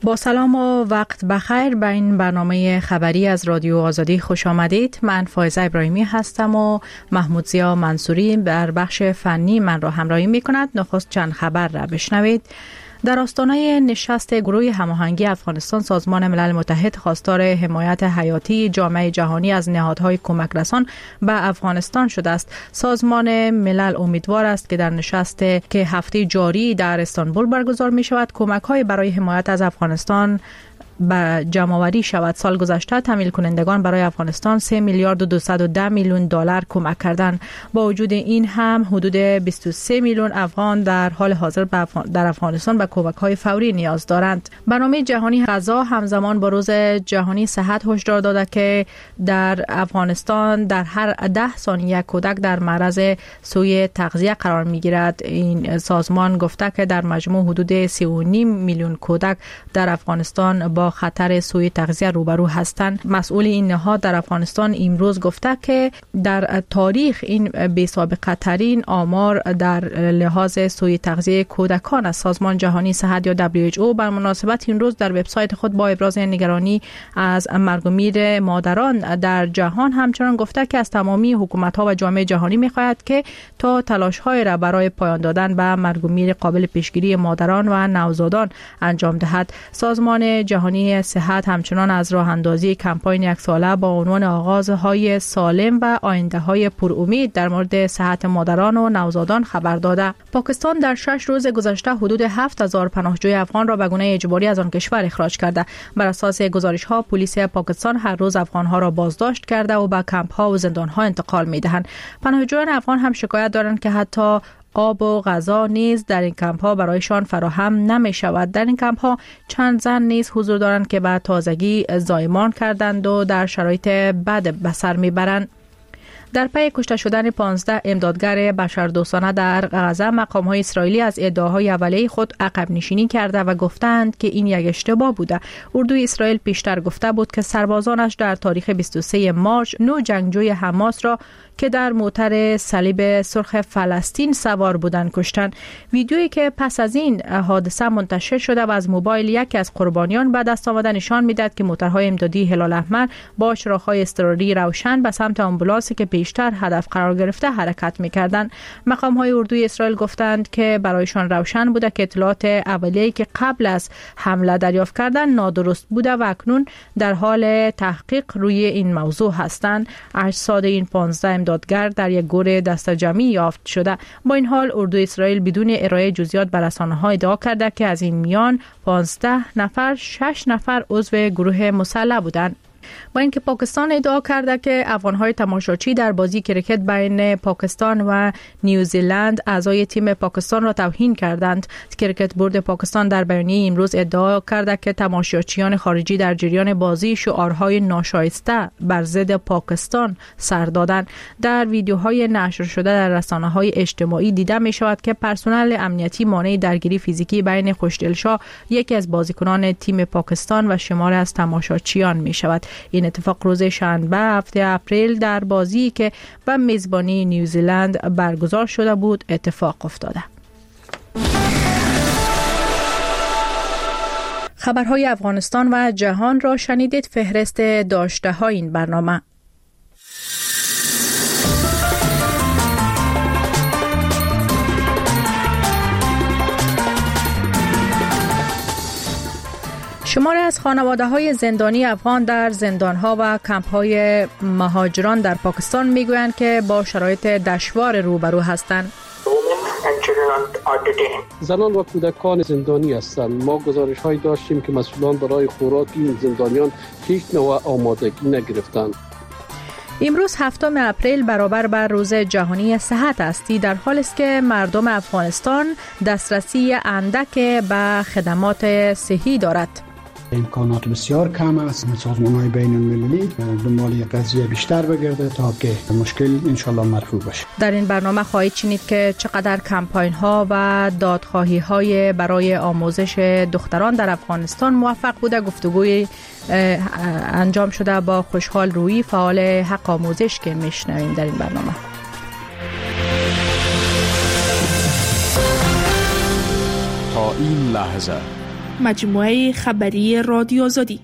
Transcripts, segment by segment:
با سلام و وقت بخیر به این برنامه خبری از رادیو آزادی خوش آمدید. من فایزه ابراهیمی هستم و محمود ضیا منصوری در بخش فنی من را همراهی می کند. نخست چند خبر را بشنوید. در آستانه نشست گروه هماهنگی افغانستان، سازمان ملل متحد خواستار حمایت حیاتی جامعه جهانی از نهادهای کمک رسان به افغانستان شده است. سازمان ملل امیدوار است که در نشست که هفته جاری در استانبول برگزار می شود کمک‌های برای حمایت از افغانستان به جمع‌آوری شود. سال گذشته تمویل کنندگان برای افغانستان 3 میلیارد و 210 میلیون دلار کمک کردند. با وجود این هم حدود 23 میلیون افغان در حال حاضر در افغانستان به کمک‌های فوری نیاز دارند. برنامه جهانی غذا همزمان با روز جهانی صحت هشدار داده که در افغانستان در هر 10 ثانیه کودک در معرض سوء تغذیه قرار می‌گیرد. این سازمان گفته که در مجموع حدود 3.5 میلیون کودک در افغانستان با خطر سوء تغذیه روبرو هستند. مسئول این نهاد در افغانستان امروز گفته که در تاریخ این بی‌سابقه ترین آمار در لحاظ سوء تغذیه کودکان است. سازمان جهانی صحت یا WHO بر مناسبت این روز در وبسایت خود با ابراز نگرانی از مرگ و میر مادران در جهان همچنان گفته که از تمامی حکومت‌ها و جامعه جهانی می‌خواهد که تا تلاش‌های را برای پایان دادن به مرگ و میر قابل پیشگیری مادران و نوزادان انجام دهد. سازمان جهانی صحت همچنان از راه اندازی کمپاین یک ساله با عنوان آغازهای سالم و آینده‌های پرامید در مورد صحت مادران و نوزادان خبر داده. پاکستان در 6 روز گذشته حدود 7000 پناهجوی افغان را به گونه اجباری از آن کشور اخراج کرده. بر اساس گزارش‌ها پلیس پاکستان هر روز افغان‌ها را بازداشت کرده و به کمپ‌ها و زندان‌ها انتقال می‌دهند. پناهجویان افغان هم شکایت دارند که حتی آب و غذا نیز در این کمپ‌ها برایشان فراهم نمی شود. در این کمپ‌ها چند زن نیز حضور دارند که به تازگی زایمان کردند و در شرایط بد به سر میبرند. در پی کشته شدن 15 امدادگر بشردوستانه در غزه، مقام‌های اسرائیلی از ادعاهای اولیه خود عقب نشینی کرده و گفتند که این یک اشتباه بوده. اردوی اسرائیل پیشتر گفته بود که سربازانش در تاریخ 23 مارس 9 جنگجوی حماس را که در موتر صلیب سرخ فلسطین سوار بودند کشتند. ویدیویی که پس از این حادثه منتشر شده و از موبایل یکی از قربانیان به دست آمده نشان می‌دهد که موترهای امدادی هلال احمر با چراغ‌های اضطراری روشن به سمت آمبولانسی که پیشتر هدف قرار گرفته حرکت می‌کردند. مقام‌های اردوی اسرائیل گفتند که برایشان روشن بوده که اطلاعات اولیه‌ای که قبل از حمله دریافت کردند نادرست بوده و اکنون در حال تحقیق روی این موضوع هستند. اجساد این 15 امدادگر در یک گور دسته‌جمعی یافت شده. با این حال اردوی اسرائیل بدون ارائه جزئیات به رسانه‌ها ادعا کرده که از این میان 15 نفر 6 نفر عضو گروه مسلح بودند. با اینکه پاکستان ادعا کرده که افغان‌های تماشاچی در بازی کریکت بین پاکستان و نیوزیلند اعضای تیم پاکستان را توهین کردند. کریکت بورد پاکستان در بیانیه امروز ادعا کرده که تماشاچیان خارجی در جریان بازی شعارهای ناشایسته بر ضد پاکستان سر دادند. در ویدیوهای نشر شده در رسانه‌های اجتماعی دیده می‌شود که پرسنل امنیتی مانع درگیری فیزیکی بین خوشدلشاه یکی از بازیکنان تیم پاکستان و شماری از تماشاچیان می‌شود. این اتفاق روز شنبه هفته اپریل در بازی که به میزبانی نیوزیلند برگزار شده بود اتفاق افتاده. خبرهای افغانستان و جهان را شنیدید. فهرست داشته های این برنامه: شماری از خانواده‌های زندانی افغان در زندان‌ها و کمپ‌های مهاجران در پاکستان می‌گویند که با شرایط دشوار روبرو هستند. زنان و کودکان زندانی هستند. ما گزارش‌هایی داشتیم که مسئولان برای خوراک این زندانیان هیچ نوع آمادگی نگرفتند. امروز 7 اپریل برابر بر روز جهانی صحت است. در حالی است که مردم افغانستان دسترسی اندک به خدمات صحی دارد. امکانات بسیار کم است. سازمان‌های بین‌المللی دنبال قضیه بیشتر بگرده تا که مشکل انشالله مرفوع بشه. در این برنامه خواهید شنید که چقدر کمپاین‌ها و دادخواهی‌های برای آموزش دختران در افغانستان موفق بوده. گفتگوی انجام شده با خوشحال رویی، فعال حق آموزش، که میشنویم در این برنامه. تا این لحظه مجموعه خبری رادیو آزادی.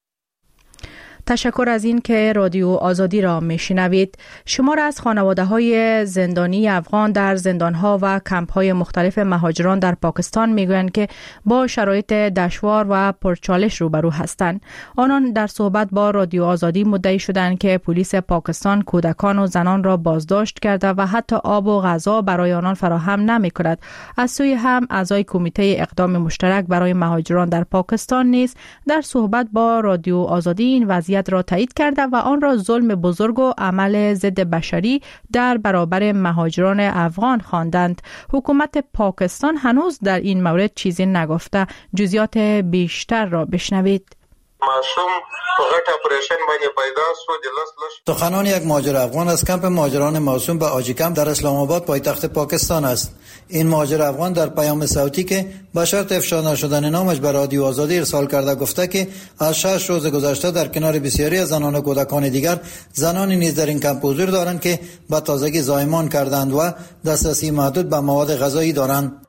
تشکر از این که رادیو آزادی را میشنوید. شمار از خانواده‌های زندانی افغان در زندان‌ها و کمپ‌های مختلف مهاجران در پاکستان میگویند که با شرایط دشوار و پرچالش روبرو هستند. آنان در صحبت با رادیو آزادی مدعی شدند که پلیس پاکستان کودکان و زنان را بازداشت کرده و حتی آب و غذا برای آنان فراهم نمی‌کند. از سوی هم اعضای کمیته اقدام مشترک برای مهاجران در پاکستان نیز در صحبت با رادیو آزادی این وضعیت را تایید کرده و آن را ظلم بزرگ و عمل ضد بشری در برابر مهاجران افغان خواندند. حکومت پاکستان هنوز در این مورد چیزی نگفته. جزئیات بیشتر را بشنوید. معصوم غټ اپریشن باندې پیدا شو د سخنان یک مهاجر افغان از کمپ مهاجران معصوم به آجی کمپ در اسلام آباد پایتخت پاکستان است. این مهاجر افغان در پیام صوتی که به شرط افشا نشدن نامش به رادیو آزادی ارسال کرده گفته که از 6 روز گذشته در کنار بسیاری از زنان و کودکان دیگر زنانی نیز در این کمپ حضور دارند که به تازگی زایمان کردند و دسترسی محدود به مواد غذایی دارند.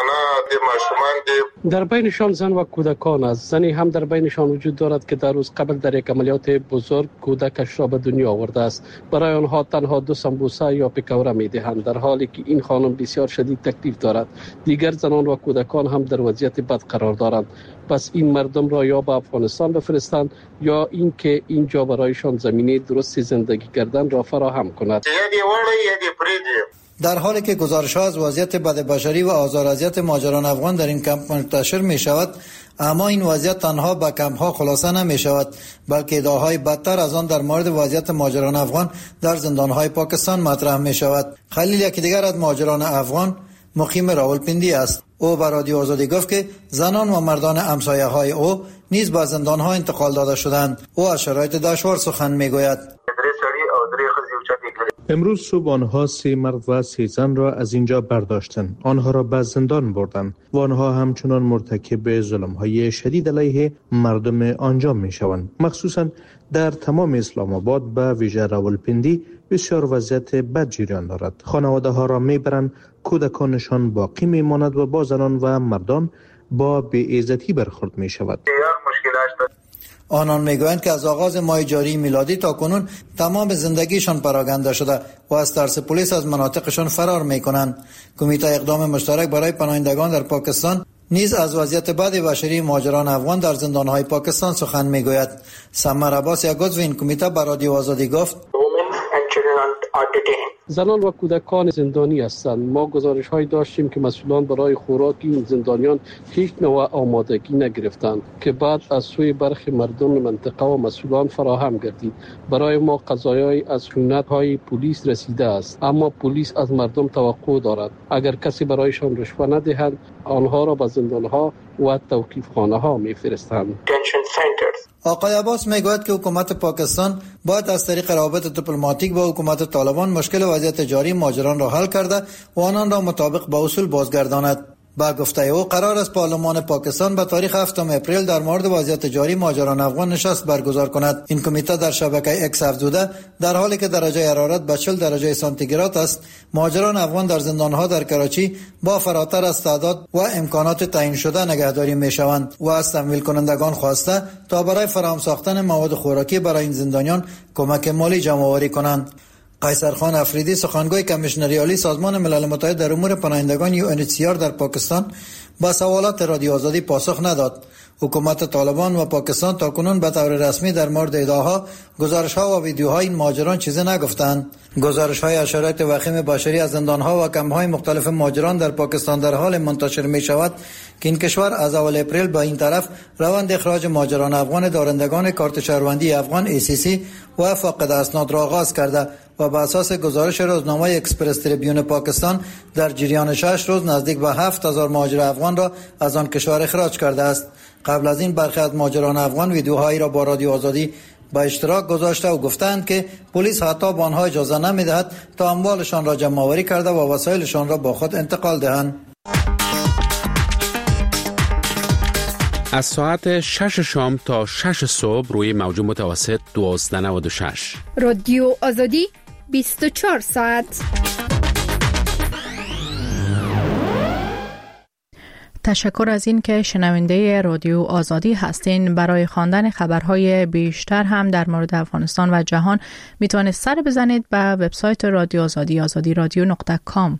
در بینشان زن و کودکان است. زنی هم در بینشان وجود دارد که در روز قبل در یک عملیات بزرگ کودکش را به دنیا آورده است. برای آنها تنها 2 سمبوسه یا پکوره می‌دهند، در حالی که این خانم بسیار شدید تکلیف دارد. دیگر زنان و کودکان هم در وضعیت بد قرار دارند. پس این مردم را یا به افغانستان بفرستند یا اینکه اینجا برایشان زمینه درست زندگی کردن را فراهم کند. در حالی که گزارش‌ها از وضعیت بدبشری و آزار اذیت مهاجران افغان در این کمپ منتشر می‌شود، اما این وضعیت تنها به کمپ‌ها خلاصه نمی‌شود، بلکه ادعاهای بدتر از آن در مورد وضعیت مهاجران افغان در زندان‌های پاکستان مطرح می‌شود. خلیل یکی دیگر از مهاجران افغان مقیم راولپندی است. او به رادیو آزادی گفت که زنان و مردان همسایه‌های او نیز به زندان‌ها انتقال داده شدند. او از شرایط دشوار سخن می‌گوید. امروز صبح آنها 3 مرد و 3 زن را از اینجا برداشتند. آنها را به زندان بردند و آنها همچنان مرتکب ظلم‌های شدید علیه مردم آنجا می‌شوند. مخصوصاً در تمام اسلام آباد به ویژه راولپندی بسیار وضعیت بد جریان دارد. خانواده‌ها را می‌برند، کودکانشان باقی می‌ماند و با زنان و مردان با بی‌عزتی برخورد می‌شود. آنان میگویند که از آغاز ماه جاری میلادی تا کنون تمام زندگیشان پراکنده شده و از ترس پلیس از مناطقشان فرار میکنند. کمیته اقدام مشترک برای پناهندگان در پاکستان نیز از وضعیت بد بشری مهاجران افغان در زندانهای پاکستان سخن میگوید. سمر عباس یک عضو این کمیته به رادیو آزادی گفت: زنان و کودکان زندانی هستند. ما گزارش‌هایی داشتیم که مسئولان برای خوراک این زندانیان هیچ نوع آمادگی نگرفتند که بعد از سوی برخی مردم منطقه و مسئولان فراهم گردید. برای ما قضایایی از خیانت‌های پلیس رسیده است، اما پلیس از مردم توقع دارد اگر کسی برایشان رشوه ندهند آنها را به زندان‌ها و توقیف‌خانه‌ها می‌فرستند. آقای عباس میگوید که حکومت پاکستان باید از طریق روابط دیپلماتیک با حکومت طالبان مشکل وضعیت جاری مهاجران را حل کرده و آنان را مطابق با اصول بازگرداند. با گفته او قرار است پارلمان پاکستان به تاریخ 7 اپریل در مورد وضعیت جاری مهاجران افغان نشست برگزار کند. این کمیته در شبکه اکس افزوده در حالی که درجه حرارت به 40 درجه سانتیگراد است، مهاجران افغان در زندانها در کراچی با فراتر از تعداد و امکانات تعیین شده نگهداری میشوند و از تمویل کنندگان خواسته تا برای فراهم ساختن مواد خوراکی برای این زندانیان کمک مالی جمع آوری کنند. قیصر خان افریدی سخنگوی کمیشنری عالی سازمان ملل متحد در امور پناهندگان UNHCR در پاکستان با سوالات رادیو آزادی پاسخ نداد. حکومت طالبان و پاکستان تاکنون به طور رسمی در مورد ادعاها، گزارش‌ها و ویدیوهای این مهاجران چیزی نگفتند. گزارش‌های از شرایط وخیم بشری از زندان‌ها و کمپ‌های مختلف مهاجران در پاکستان در حال منتشر می‌شود که این کشور از اول اپریل به این طرف روند اخراج مهاجران افغان دارندگان کارت شهروندی افغان ACC و فاقد اسناد را آغاز کرده و بر اساس گزارش روزنامه اکسپرس تریبیون پاکستان در جریان 6 روز نزدیک به 7000 مهاجر افغان را از آن کشور اخراج کرده است. قبل از این برخی از مهاجران افغان ویدیوهایی را با رادیو آزادی به اشتراک گذاشته و گفتند که پلیس حتی به آنها اجازه نمی‌دهد تا اموالشان را جمع آوری کرده و وسایلشان را با خود انتقال دهند. از ساعت 6 شام تا 6 صبح روی موج متوسط 1296 رادیو آزادی 24 ساعت. تشکر از این که شنونده رادیو آزادی هستین. برای خواندن خبرهای بیشتر هم در مورد افغانستان و جهان میتونید سر بزنید به وبسایت رادیو آزادی azadiradio.com.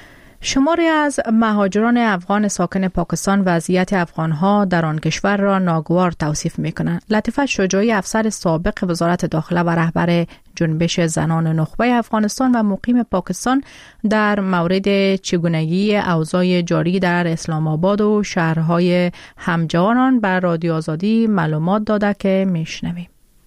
شماری از مهاجران افغان ساکن پاکستان وضعیت افغانها در آن کشور را ناگوار توصیف میکنند. لطیفه شجاعی، افسر سابق وزارت داخله و رهبر جنبش زنان نخبه افغانستان و مقیم پاکستان، در مورد چگونگی اوضاع جاری در اسلام آباد و شهرهای همجوار آن بر رادیو آزادی معلومات داده که میشنویم.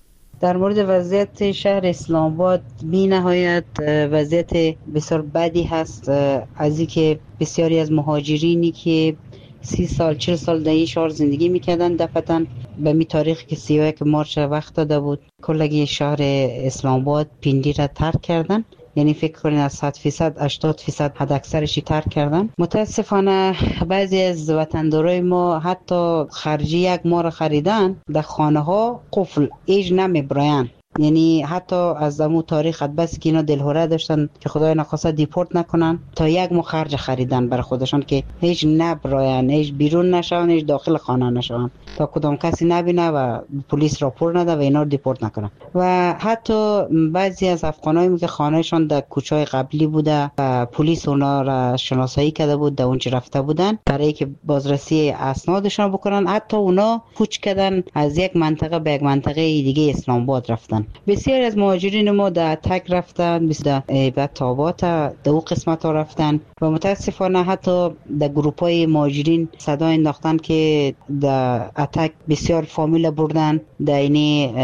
در مورد وضعیت شهر اسلام آباد بی نهایت وضعیت بسیار بدی هست، از اینکه بسیاری از مهاجرینی که 30 سال 40 سال در این شهر زندگی میکردن دفعتاً به می تاریخ که 31 مارچ وقت داده بود کلگی شهر اسلام آباد پیندی را ترک کردن. یعنی فکر کنید از 100% 80% حد اکثرشی ترک کردن. متاسفانه بعضی از وطندارای ما حتی خرجی یک ماه را خریدن در خانه ها قفل ایج نمیبراین. یعنی حتی از دمو تاریخ بس که اینا دلهوره داشتن که خدای نخواسته دیپورت نکنن تا یک ماه خرج خریدن برای خودشان که هیچ نبراین، هیچ بیرون نشون، هیچ داخل خانه نشون تا کدام کسی نبینه و پلیس راپور نده و اینا رو دیپورت نکنن. و حتی بعضی از افغانایی که خانهشان در کوچه‌های قبلی بوده و پلیس اونا را شناسایی کرده بود در اونجا رفته بودن برای که بازرسی اسنادشون بکنن، حتی اونا کوچ کردن از یک منطقه به یک منطقه دیگه اسلام آباد رفتن. بسیاری از مهاجرین ما در اتک رفتن، در ایبت آباد در اون قسمت ها رفتن و متاسفانه حتی در گروپ های مهاجرین صدا انداختن که در اتک بسیار فامیل بردن، در این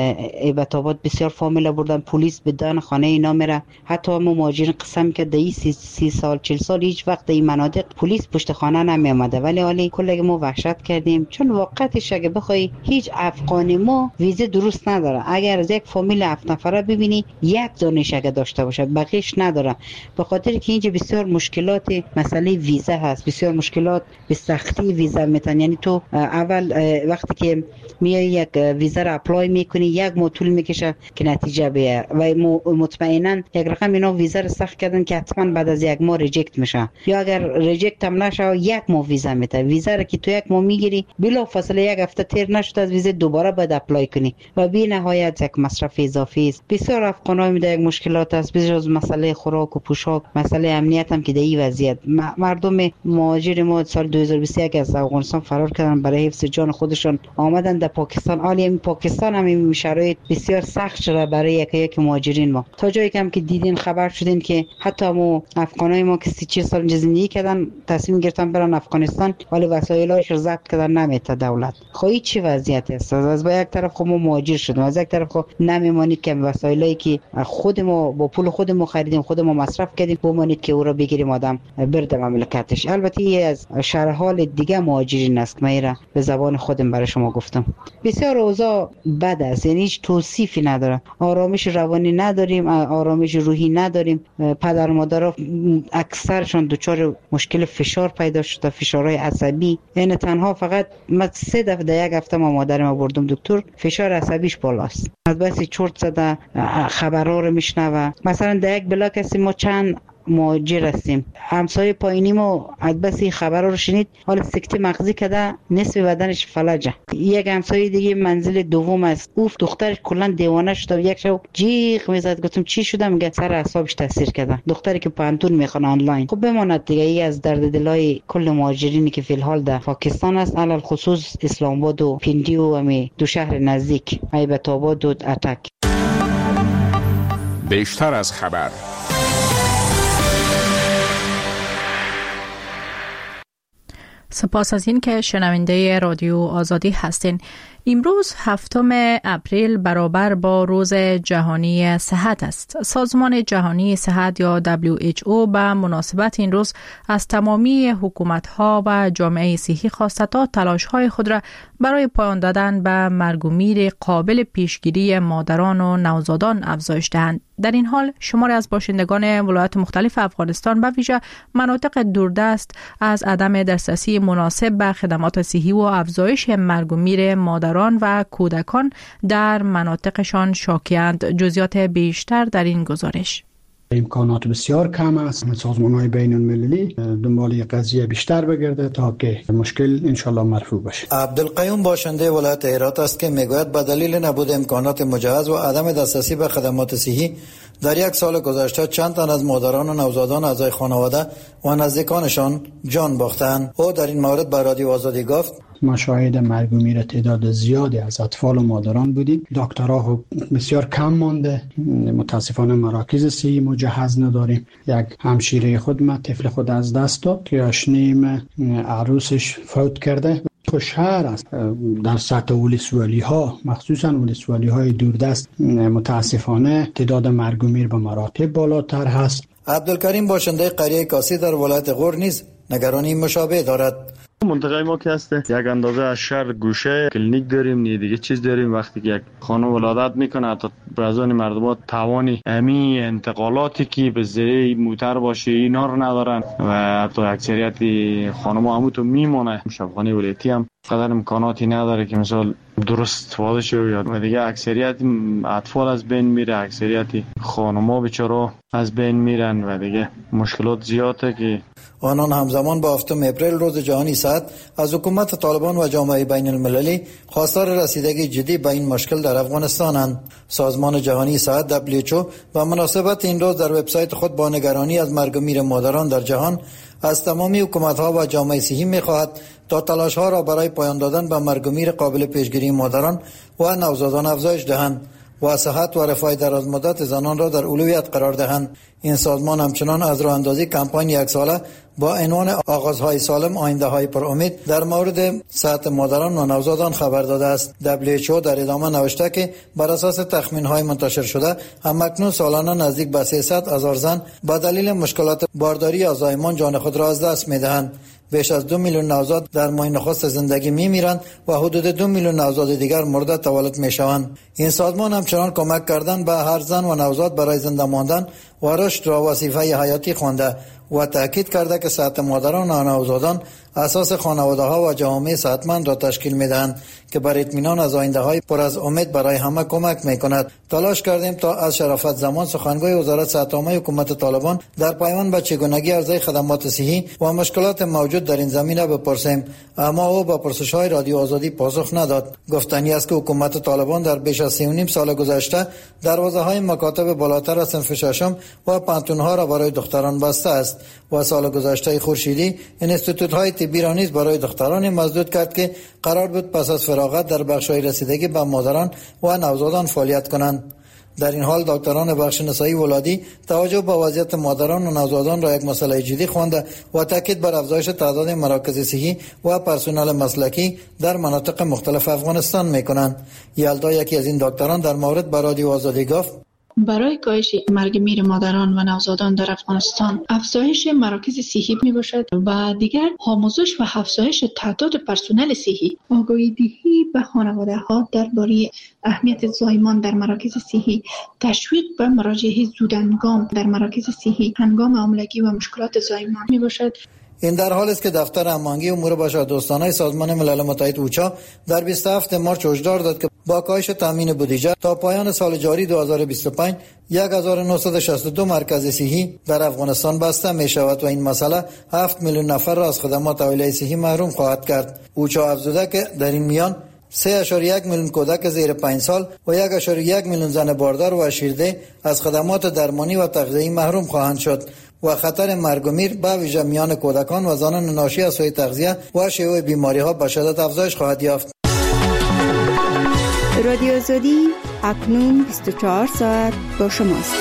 ایبت آباد بسیار فامیل بردن، پلیس به دان خانه اینا میره. حتی ما مهاجرین قسم که در 30 سال 40 سال هیچ وقت در این مناطق پلیس پشت خانه نمی آمده، ولی حالی کلی ما وحشت کردیم. چون واقعیتش اگه بخوای هیچ افغانی ما ویزه درست نداره. اگر از یک فامیل 7 نفره ببینی یک دانش اگه داشته باشه بقیش نداره، به خاطر که اینجا بسیار مشکلات مسئله ویزا هست، بسیار مشکلات به سختی ویزا میتن. یعنی تو اول وقتی که میای یک ویزا را اپلای میکنی یک ماه طول میکشه که نتیجه بیاره و مطمئنا یک رقم اینا ویزا را سخت کردن که حتما بعد از یک ماه ریجکت میشه، یا اگر ریجکت هم نشه یک ماه ویزا میده. ویزا را که تو یک ماه میگیری بلا فاصله یک هفته تیر نشد از ویزا دوباره باید اپلای کنی و بی نهایت یک مصرف اضافی است. بسیار افغانای می در یک مشکلات است، بجز مسئله خوراک و پوشاک، مسئله امنیت هم که در این وضعیت مردم مهاجر ما سال 2021 از افغانستان فرار کردن برای حفظ جان خودشان آمدن در پاکستان. حالی پاکستان هم این شرایط بسیار سخت شده برای یک مهاجرین ما، تا جایی که دیدین خبر شدین که حتی ما افغانای ما که 30 سال زندگی کردن تصمیم گرفتن برن افغانستان ولی وسایلش رو ضبط کردن نمیته دولت. خب چی وضعیت است؟ از با یک طرف خب ما مهاجر شدیم، از یک طرف خب نمیمانید که وسایلی که خود ما با پول خود ما خریدیم خود ما مصرف کردیم بمانید که او را بگیریم آدم برد مملکتش. البته یه از شرح حال دیگه مهاجرین است که من به زبان خودم برای شما گفتم. بسیار اوضاع بد است، یعنی هیچ توصیفی نداره. آرامش روانی نداریم، آرامش روحی نداریم. پدر و مادرها اکثرشون دچار مشکل فشار پیدا شده، فشارهای عصبی. یعنی تنها فقط من 3 دفعه در یک هفته ما مادرم بردم دکتر، فشار عصبیش بالاست. از بس چرت زده خبرها رو میشنوه. مثلا در یک بلاک هستیم ما چند مهاجر هستیم، همسایه پایینی ما بس خبرها رو شنید حالا سکته مغزی کرده نصف بدنش فلجه. یک همسایه دیگه منزل دوم است، اوف دخترش کلا دیوانه شده، یک شب جیغ میزد. گفتم چی شده؟ میگه سر اعصابش تاثیر کرده، دختری که پانتون میخونه آنلاین. خب بماند دیگه ای از درد دلای کل مهاجرینی که فی الحال در پاکستان است، علل خصوص اسلام آباد و پیندی و امی دو شهر نزدیک ایبت آباد و اتک. بیشتر از خبر. سپاس از این که شنونده رادیو آزادی هستین. امروز 7 اپریل برابر با روز جهانی صحت است. سازمان جهانی صحت یا WHO به مناسبت این روز از تمامی حکومت‌ها و جامعه صحی خواسته تا تلاش‌های خود را برای پایان دادن به مرگ و میر قابل پیشگیری مادران و نوزادان افزایش دهند. در این حال شماری از باشندگان ولایات مختلف افغانستان به ویژه مناطق دوردست از عدم دسترسی مناسب به خدمات صحی و افزایش مرگ و میر مادران و کودکان در مناطقشان شاکی‌اند. جزئیات بیشتر در این گزارش. امکانات بسیار کم است. سازمان‌های بین‌المللی دنبال قضیه بیشتر بگرده تا که مشکل انشالله مرفوع بشه. عبدالقیوم باشنده ولایت هرات است که میگوید به دلیل نبود امکانات مجهز و عدم دسترسی به خدمات صحی در یک سال گذشته چند تن از مادران و نوزادان اعضای خانواده و نزدیکانشان جان باختند. او در این مورد به رادیو آزادی گفت: ما شاهد مرگ و میر تعداد زیادی از اطفال و مادران بودیم. دکترها بسیار کم مانده. متاسفانه مراکز صحی مجهز نداریم. یک همشیره خود ما طفل خود از دست داد که آشنیم عروسش فوت کرده. شهر است در سطح ولسوالی ها، مخصوصا ولسوالی های دوردست، متاسفانه تعداد مرگ و میر به مراتب بالاتر هست. عبدالکریم باشنده قریه کاسی در ولایت غور نیز نگرانی مشابه دارد. منطقه ما که هست یک اندازه از شهر گوشه کلینیک داریم، نه دیگه چیز داریم. وقتی که یک خانم ولادت میکنه حتی برازان مردمات توانی امی انتقالاتی که به ذریعه موتر باشه اینا رو ندارن و حتی اکثریت خانم‌ها همونطور میمونه. شفاخانه ولایتی هم قدر امکاناتی نداره که مثلا درست استفاده شه و دیگه اکثریت اطفال از بین میره، اکثریت خانم‌ها بیچاره از بین میرن و دیگه مشکلات زیاده که آنان همزمان با 7 اپریل روز جهانی صحت از حکومت طالبان و جامعه بین المللی خواستار رسیدگی جدی به این مشکل در افغانستانند. سازمان جهانی صحت WHO به مناسبت این روز در وبسایت خود با نگرانی از مرگ و میر مادران در جهان از تمامی حکومت‌ها و جامعه صحی می‌خواهد تا تلاش‌ها را برای پایان دادن به مرگ و میر قابل پیشگیری مادران و نوزادان افزایش دهند و صحت و رفاه درازمدت زنان را در اولویت قرار دهند. این سازمان همچنان از راه اندازی کمپاین یک ساله با عنوان آغازهای سالم آینده‌های پر امید در مورد صحت مادران و نوزادان خبر داده است. WHO در ادامه نوشته که بر اساس تخمین‌های منتشر شده همکنون سالانه نزدیک به 300,000 زن با دلیل مشکلات بارداری یا زایمان جان خود را از دست می‌دهند. بیش از 2 میلیون نوزاد در ماه نخست زندگی می‌میرند و حدود 2 میلیون نوزاد دیگر مورد تولد می‌شوند. این سازمان همچنان کمک کردن به هر زن و نوزاد برای زنده ماندن و رشد را وظیفه حیاتی خوانده و تاکید کرده که صحت مادران و نوزادان اساس خانواده‌ها و جوامع صحتمند را تشکیل می‌دهند که بر اطمینان از آینده‌های پر از امید برای همه کمک می‌کند. تلاش کردیم تا از شرافت زمان سخنگوی وزارت صحت عامه حکومت طالبان در پیوند به چگونگی عرضه خدمات صحی و مشکلات موجود در این زمینه بپرسیم، اما او با پرسش‌های رادیو آزادی پاسخ نداد. گفتنی است که حکومت طالبان در بیش از 3.5 سال گذشته دروازه‌های مکاتب بالاتر از صنف ششم و پانتون‌ها را برای دختران بسته است و سال گذشته خورشیدی انستیتوت‌های طبی را نیز برای دختران مسدود کرد که قرار بود پس از فراغت در بخش‌های رسیدگی به مادران و نوزادان فعالیت کنند. در این حال دکتران بخش نسایی ولادی توجه به وضعیت مادران و نوزادان را یک مسئله جدی خوانده و تاکید بر افزایش تعداد مراکز صحی و پرسنل مسلکی در مناطق مختلف افغانستان می‌کنند. یلدا یکی از این دکتران در مورد به رادیو آزادی گفت: برای کاهش مرگ میر مادران و نوزادان در افغانستان افزایش مراکز صحی می باشد و دیگر آموزش و افزایش تعداد پرسنل صحی، آگاهی دهی به خانواده ها درباره اهمیت زایمان در مراکز صحی، تشویق به مراجعه زودهنگام در مراکز صحی هنگام حاملگی و مشکلات زایمان می باشد. این در حالی است که دفتر هماهنگی امور بشردوستانه سازمان ملل متحد اوچا در 27 مارس هشدار داد که با کاهش تامین بودجه تا پایان سال جاری 2025 1962 مرکز صحی در افغانستان بسته می شود و این مسئله 7 میلیون نفر را از خدمات اولیه صحی محروم خواهد کرد. اوچا افزوده که در این میان 3.1 میلیون کودک زیر 5 سال و 1.1 میلیون زن باردار و شیرده از خدمات درمانی و تغذیه‌ای محروم خواهند شد و خطر مرگ و میر به ویژه میان کودکان و زنان ناشی از سوء تغذیه و شیوع بیماری‌ها به شدت افزایش خواهد یافت. رادیو آزادی اکنون 24 ساعت با شماست.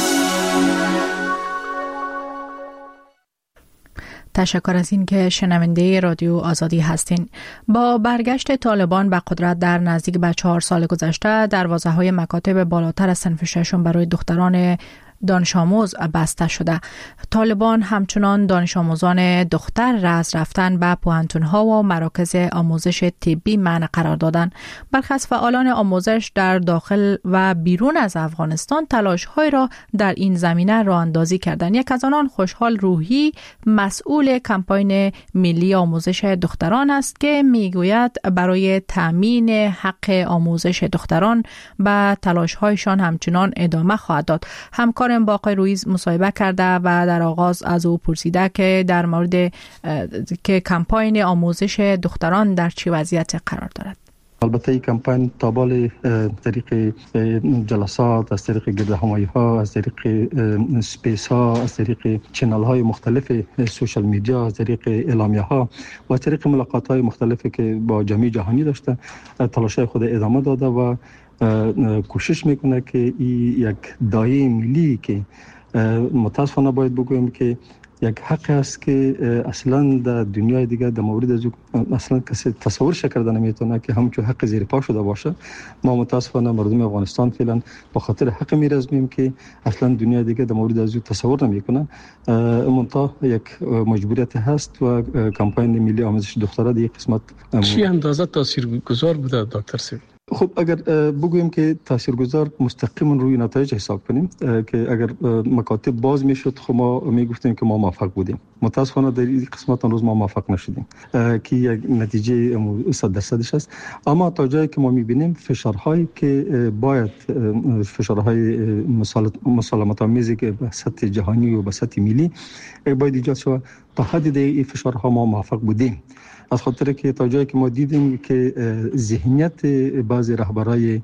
تشکر از این که شنونده رادیو آزادی هستین. با برگشت طالبان به قدرت در نزدیک به 4 سال گذشته دروازه‌های مکاتب بالاتر از صنف ششم برای دختران دانش آموز بسته شده. طالبان همچنان دانش آموزان دختر را از رفتن به پوهنتون‌ها و مراکز آموزش طبی منع قرار دادند. برخی از فعالان آموزش در داخل و بیرون از افغانستان تلاش‌های را در این زمینه راه اندازی کردند. یک از آنان خوشحال روحی مسئول کمپاین ملی آموزش دختران است که میگوید برای تامین حق آموزش دختران به تلاش‌هایشان همچنان ادامه خواهد داد. همکار همکارم با آقای رویز مصاحبه کرده و در آغاز از او پرسیده که در مورد که کمپاین آموزش دختران در چه وضعیت قرار دارد. البته این کمپین تابال طریق جلسات، از طریق گردهمایی ها، از طریق سپیس ها، از طریق چنل های مختلف سوشال میدیا، از طریق اعلامیه ها و از طریق ملاقات های مختلفی که با جامعه جهانی داشته تلاش خود ادامه داده و کوشش میکنه که این یک دایره ملی که متاسفانه باید بگویم که یک حق است که اصلا در دنیای دیگه در مورد از اصلا کسی تصور کردن نمیتونه که همچون حق زیر پا شده باشه. ما متاسفانه مردم افغانستان فعلا به خاطر حق میرزمیم که اصلا دنیای دیگه در مورد از تصور نمیکنه. منتها یک مجبوریت هست و کمپاین ملی آموزش دختران در قسمت چی اندازه تاثیرگذار بوده دکتر سیب؟ خب اگر بگوییم که تاثیرگذار مستقیما روی نتایج حساب کنیم که اگر مکاتب باز میشد خب ما میگفتیم که ما موفق بودیم. متاسفانه در این قسمت روز ما موفق نشدیم که یک نتیجه 100% است. اما تا جایی که ما میبینیم فشارهایی که باید فشارهای مسالمت آمیزی که به سطح جهانی و به سطح ملی باید ایجاد شود، تا حدی این فشارها ما موفق بودیم. از خاطر که تا جایی که ما دیدیم که ذهنیت بعضی رهبرای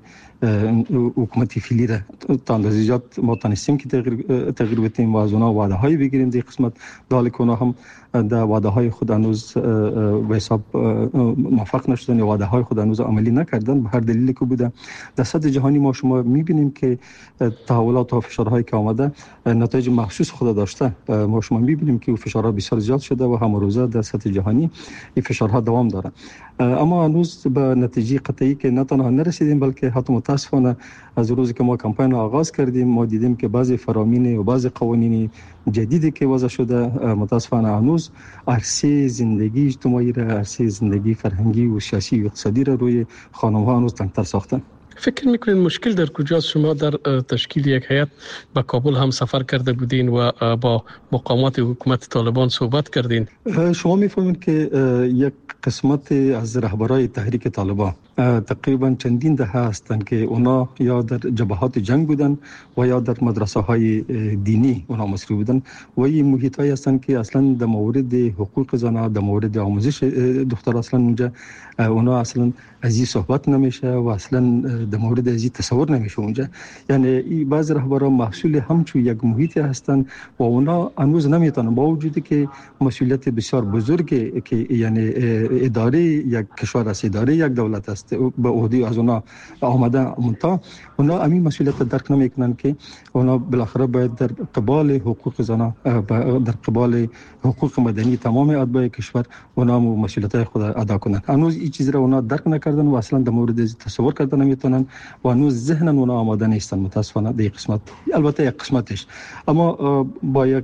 حکومتی فعلی را تا اندازه زیاد ما تونستیم که تغییر بدیم و از اونها وعده هایی بگیریم در قسمت، در حالی که اونها هم در وعده های خود هنوز به حساب موفق نشدن یا وعده های خود هنوز عملی نکردن به هر دلیلی که بوده. در سطح جهانی ما شما میبینیم که تحولات و فشارهایی که آمده نتایج محسوس خود داشته. ما شما میبینیم که فشارها بسیار زیاد شده و هم روزه در سطح جهانی این فشارها دوام داره. اما هنوز به نتیجه قطعی که نه تنها نرسیدیم بلکه حتی متاسفانه از روزی که ما کمپاین آغاز کردیم ما دیدیم که بعضی فرامین و بعضی قوانین جدیدی که وضع شده متاسفانه هنوز عرصه زندگی اجتماعی را، عرصه زندگی فرهنگی و سیاسی و اقتصادی را روی خانم‌ها هنوز تنگ‌تر ساختن. فکر میکنین مشکل در کجاست؟ شما در تشکیل یک هیئت به کابل هم سفر کرده بودین و با مقامات حکومت طالبان صحبت کردین. شما میفهمید که یک قسمت از رهبرای تحریک طالبان تقریبا چندین دهه هستند که اونا یا در جبهات جنگ بودن و یا در مدرسه های دینی اونا مصروف بودن و این محیط هایی هستند که اصلا در مورد حقوق زنان، در مورد آموزش دختر اصلا اونجا اونا اصلا از این صحبت نمیشه و اصلا در مورد از این تصور نمیشه اونجا. یعنی این بعض رهبران محصول همچون یک محیطی هستند و اونا هنوز نمیتونن با وجودی که مسئولیت بسیار بزرگی که یعنی اداره یک کشور است، اداره یک دولت است به عهده از اونا آمده، منتها اونا همین مسئولیت درک نمیکنن که اونا بالاخره باید در قبال حقوق زنان، در قبال حقوق مدنی تمام اتباع کشور اونا مسئولیت خود ادا کنن. هنوز این چیز را اونا درک نکردن و اصلا در مورد تصور کردن نمیتونن و هنوز ذهن اونا آماده نیستن متاسفانه در قسمت. البته یک قسمتش، اما با یک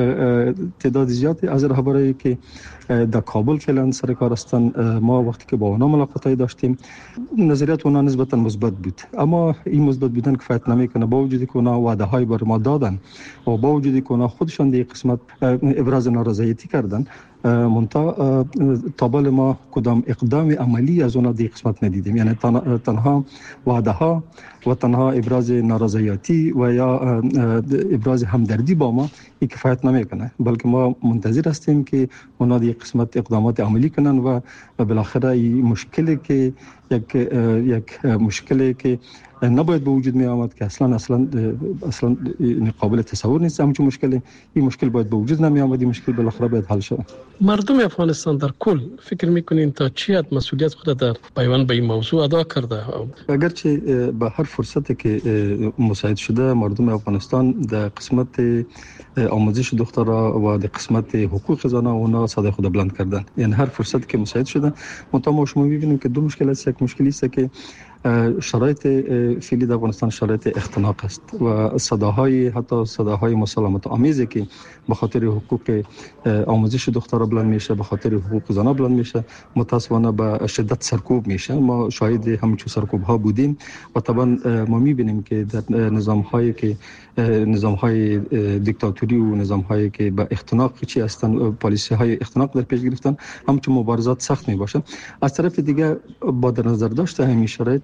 تعداد زیادی از رهبرایی که در کابل فعلا سر کار هستن ما وقتی که با اونا ملاقاتی داشتیم نظریات اونا نسبتا مثبت بود، اما این مثبت بودن کفایت نمیکنه با وجودی که اونا وعده های بر ما دادن و با وجودی که اونا خودشون در قسمت ابراز نارضایتی کردن، منتها تابل ما کدام اقدام عملی از اونا در قسمت ندیدیم. یعنی تنها وعده ها و تنها ابراز نارضایتی و یا ابراز همدردی با ما این کفایت نمیکنه، بلکه ما منتظر هستیم که اونا در قسمت اقدامات عملی کنن و بالاخره این مشکلی که یک مشکلی که نباید به وجود می آمد که اصلا قابل تصور نیست، همچون مشکلی این مشکل باید به وجود نمی آمد، این مشکل بالاخره باید حل شود. مردم افغانستان در کل فکر میکنین تا چی حد مسئولیت خود در پیوند به این موضوع ادا کرده؟ اگرچه به هر فرصتی که مساعد شده مردم افغانستان در قسمت آموزش دخترها و در قسمت حقوق زنان اونا صدای خود بلند کردن، یعنی هر فرصتی که مساعد شده. منتها ما شما می‌بینیم که دو مشکل است. یک مشکلی است که شرایط فعلی در افغانستان شرایط اختناق است و حتی صداهای مسالمت آمیزی که به خاطر حقوق آموزش دخترها بلند میشه، به خاطر حقوق زنان بلند میشه، متاسفانه به شدت سرکوب میشه. ما شاهد همین سرکوب ها بودیم و طبعا ما میبینیم که در نظام های دیکتاتوری و نظام هایی که به اختناق چی هستن، پالیسی های اختناق در پیش گرفتن، همچون مبارزات سخت می باشه. از طرف دیگه با در نظر داشته همین شرایط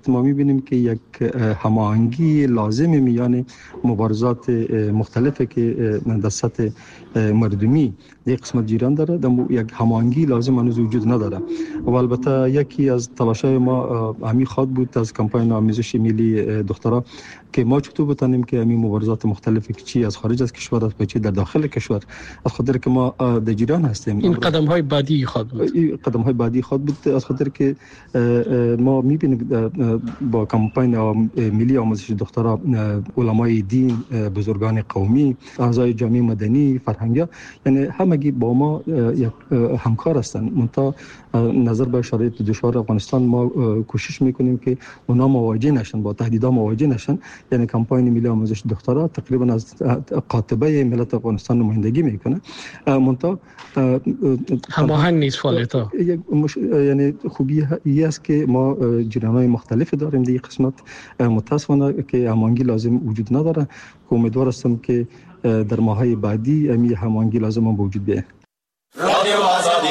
است ما می‌بینیم که یک هماهنگی لازم میان مبارزات مختلفی که در سطح مردمی در قسمت جریان داره، یک هماهنگی لازم هنوز وجود نداره. و البته یکی از تلاش‌های ما همین خواهد بود از کمپاین آموزش ملی دخترها که ما چطور بتونیم که همین مبارزات مختلفی که چی از خارج از کشور است چی در داخل کشور، از خاطر که ما در جریان هستیم. این قدم‌های بعدی خواهد بود. قدم‌های بعدی خواهد بود از خاطر که ما می‌بینیم با کمپاین ملی آموزش دخترها علمای دین، بزرگان قومی، اعضای جامعه مدنی، فرهنگی، یعنی همگی با ما یک همکار هستند. منتها نظر به شرایط دشوار افغانستان ما کوشش میکنیم که اونا مواجه نشن با تهدیدات مواجه نشن. یعنی کمپاین ملی آموزش دخترها تقریبا از قاطبه ملت افغانستان نمایندگی میکنه. منتها هماهنگ نیست فعالیت‌ها. یعنی خوبی این است که ما جریان‌های مختلفی داریم در این قسمت. متأسفانه که هماهنگی لازم وجود نداره. امیدوار هستم که در ماه‌های بعدی همین هماهنگی لازم وجود بیاید. رادیو آزادی.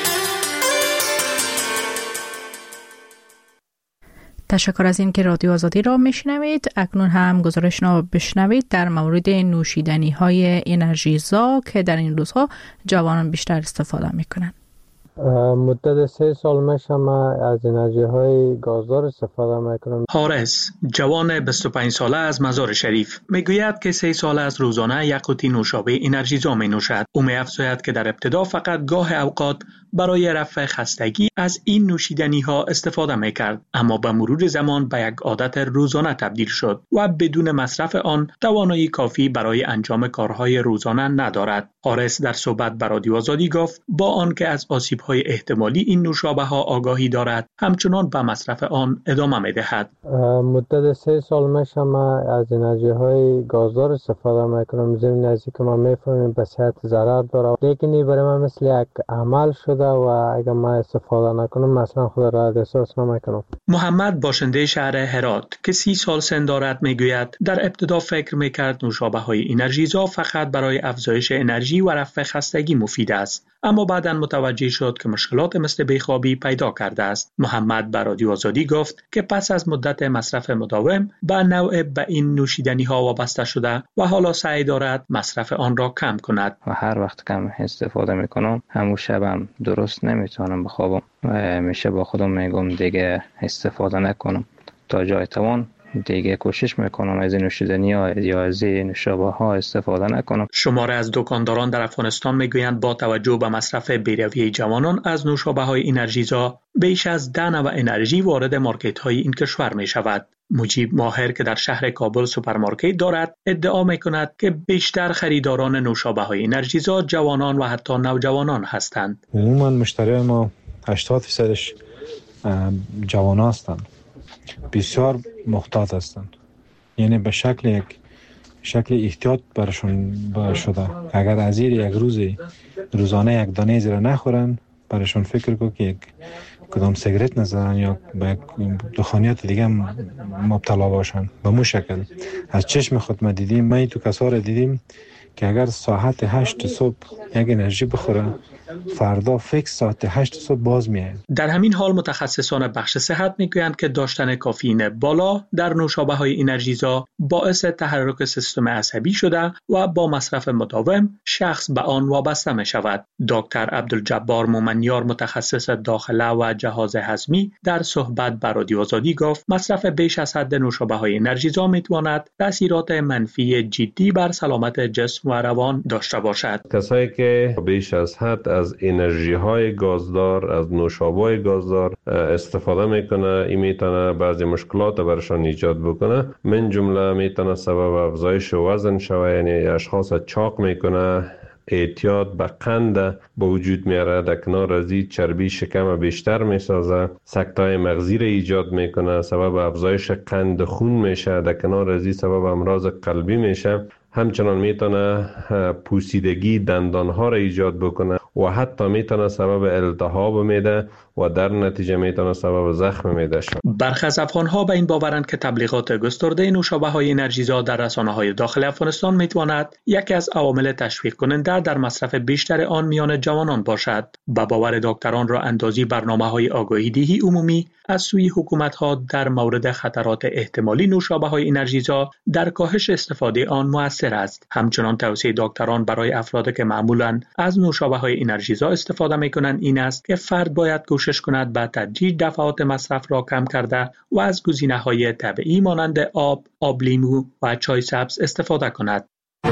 تشکر از این که رادیو آزادی را میشنوید. اکنون هم گزارش را بشنوید در مورد نوشیدنی های انرژیزا که در این روزها جوانان بیشتر استفاده میکنند. مدت 3 سال میشم از انرژی های گازدار استفاده میکنم. حارس، جوان 25 ساله از مزار شریف، میگوید که 3 سال از روزانه یک قوطی نوشابه انرژیزا می نوشد. او می‌افزاید که در ابتدا فقط گاه اوقات برای رفع خستگی از این نوشیدنی ها استفاده میکرد، اما به مرور زمان به یک عادت روزانه تبدیل شد و بدون مصرف آن توانایی کافی برای انجام کارهای روزانه ندارد. حارس در صحبت با رادیو آزادی گفت با آنکه از آسیب‌های احتمالی این نوشابه ها آگاهی دارد، همچنان به مصرف آن ادامه می‌دهد. مدت 3 سال میشم از انرژی های گازدار استفاده میکنم. ضمن از اینکه من میفهمم به صحت ضرر داره، لیکن این برای من مثل یک عمل شده و اگر من استفاده نکنم مثلا خود را احساس نمیکنم. محمد باشنده شهر هرات که 30 سال سن دارد میگوید در ابتدا فکر میکرد نوشابه های انرژیزا فقط برای افزایش انرژی و رفع خستگی مفید است، اما بعداً متوجه شد که مشکلات مثل بیخوابی پیدا کرده است. محمد به رادیو آزادی گفت که پس از مدت مصرف مداوم به نوع به این نوشیدنی ها وابسته شده و حالا سعی دارد مصرف آن را کم کند. و هر وقت کم استفاده میکنم همون شبم درست نمیتونم بخوابم و میشه با خودم میگم دیگه استفاده نکنم تا جای توان دیگه کوشش میکنم از نوشیدنی ها یا از نوشابه ها استفاده نکنم. شماره از دکانداران در افغانستان میگویند با توجه به مصرف بی‌رویه جوانان از نوشابه های انرژیزا بیش از 10 نوع انرژی وارد مارکت های این کشور می شود. مجیب ماهر که در شهر کابل سوپرمارکت دارد ادعا میکند که بیشتر خریداران نوشابه های انرژیزا جوانان و حتی نوجوانان هستند. عموما مشتری ما 80%ش جوانان هستند. بسیار محتاط هستند، یعنی به شکل احتیاط برشون شده. اگر از یک روزانه یک دانه زیر نخورن برشون فکر کو که کدام سیگرت نزدن یا به دخانیات دیگه مبتلا باشن. به مو شکل از چشم خود ما دیدیم، ما تو کسا را دیدیم که اگر ساعت 8 صبح یک انرژی بخوره فردا فکس ساعت 8 صبح باز میاد. در همین حال متخصصان بخش صحت میگویند که داشتن کافئین بالا در نوشابه های انرژیزا باعث تحرک سیستم عصبی شده و با مصرف مداوم شخص به آن وابسته می شود. دکتر عبدالجبار مومنیار متخصص داخله و جهاز هضمی در صحبت با رادیو آزادی گفت مصرف بیش از حد نوشابه های انرژیزا میتواند تاثیرات منفی جدی بر سلامت جسم و روان داشته باشد. کسایی که بیش از حد از انرژی های گازدار، از نوشابه های گازدار استفاده میکنه، این میتونه بعضی مشکلات برشان ایجاد بکنه. من جمله میتونه سبب افزایش وزن شوه، یعنی اشخاص چاق میکنه، اعتیاد به قند به وجود میاره، در کنار از این چربی شکم بیشتر میسازه، سکته‌های مغزی را ایجاد میکنه، سبب افزایش قند خون میشه، در کنار از این سبب امراض قلبی میشه. همچنان میتونه پوسیدگی دندانها را ایجاد بکنه و حتی میتونه سبب التهاب معده و در نتیجه میتونه سبب زخم معده شود. برخی از افغان‌ها به این باورند که تبلیغات گسترده نوشابه‌های انرژیزا در رسانه‌های داخل افغانستان میتواند یکی از عوامل تشویق کننده در مصرف بیشتر آن میان جوانان باشد. به باور دکتران را اندازی برنامه‌های آگاهی دهی عمومی از سوی حکومت‌ها در مورد خطرات احتمالی نوشابه‌های انرژیزا در کاهش استفاده آن مؤثر است. همچنان توصیه دکتران برای افرادی که معمولاً از نوشابه‌های انرژیزا استفاده می‌کنند این است که فرد باید کوشش کند به تدریج دفعات مصرف را کم کرده و از گزینه‌های طبیعی مانند آب لیمو و چای سبز استفاده کند.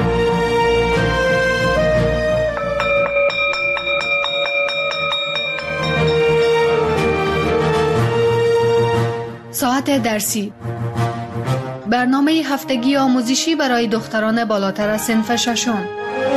ساعت درسی، برنامه هفتگی آموزشی برای دختران بالاتر از صنف ششم.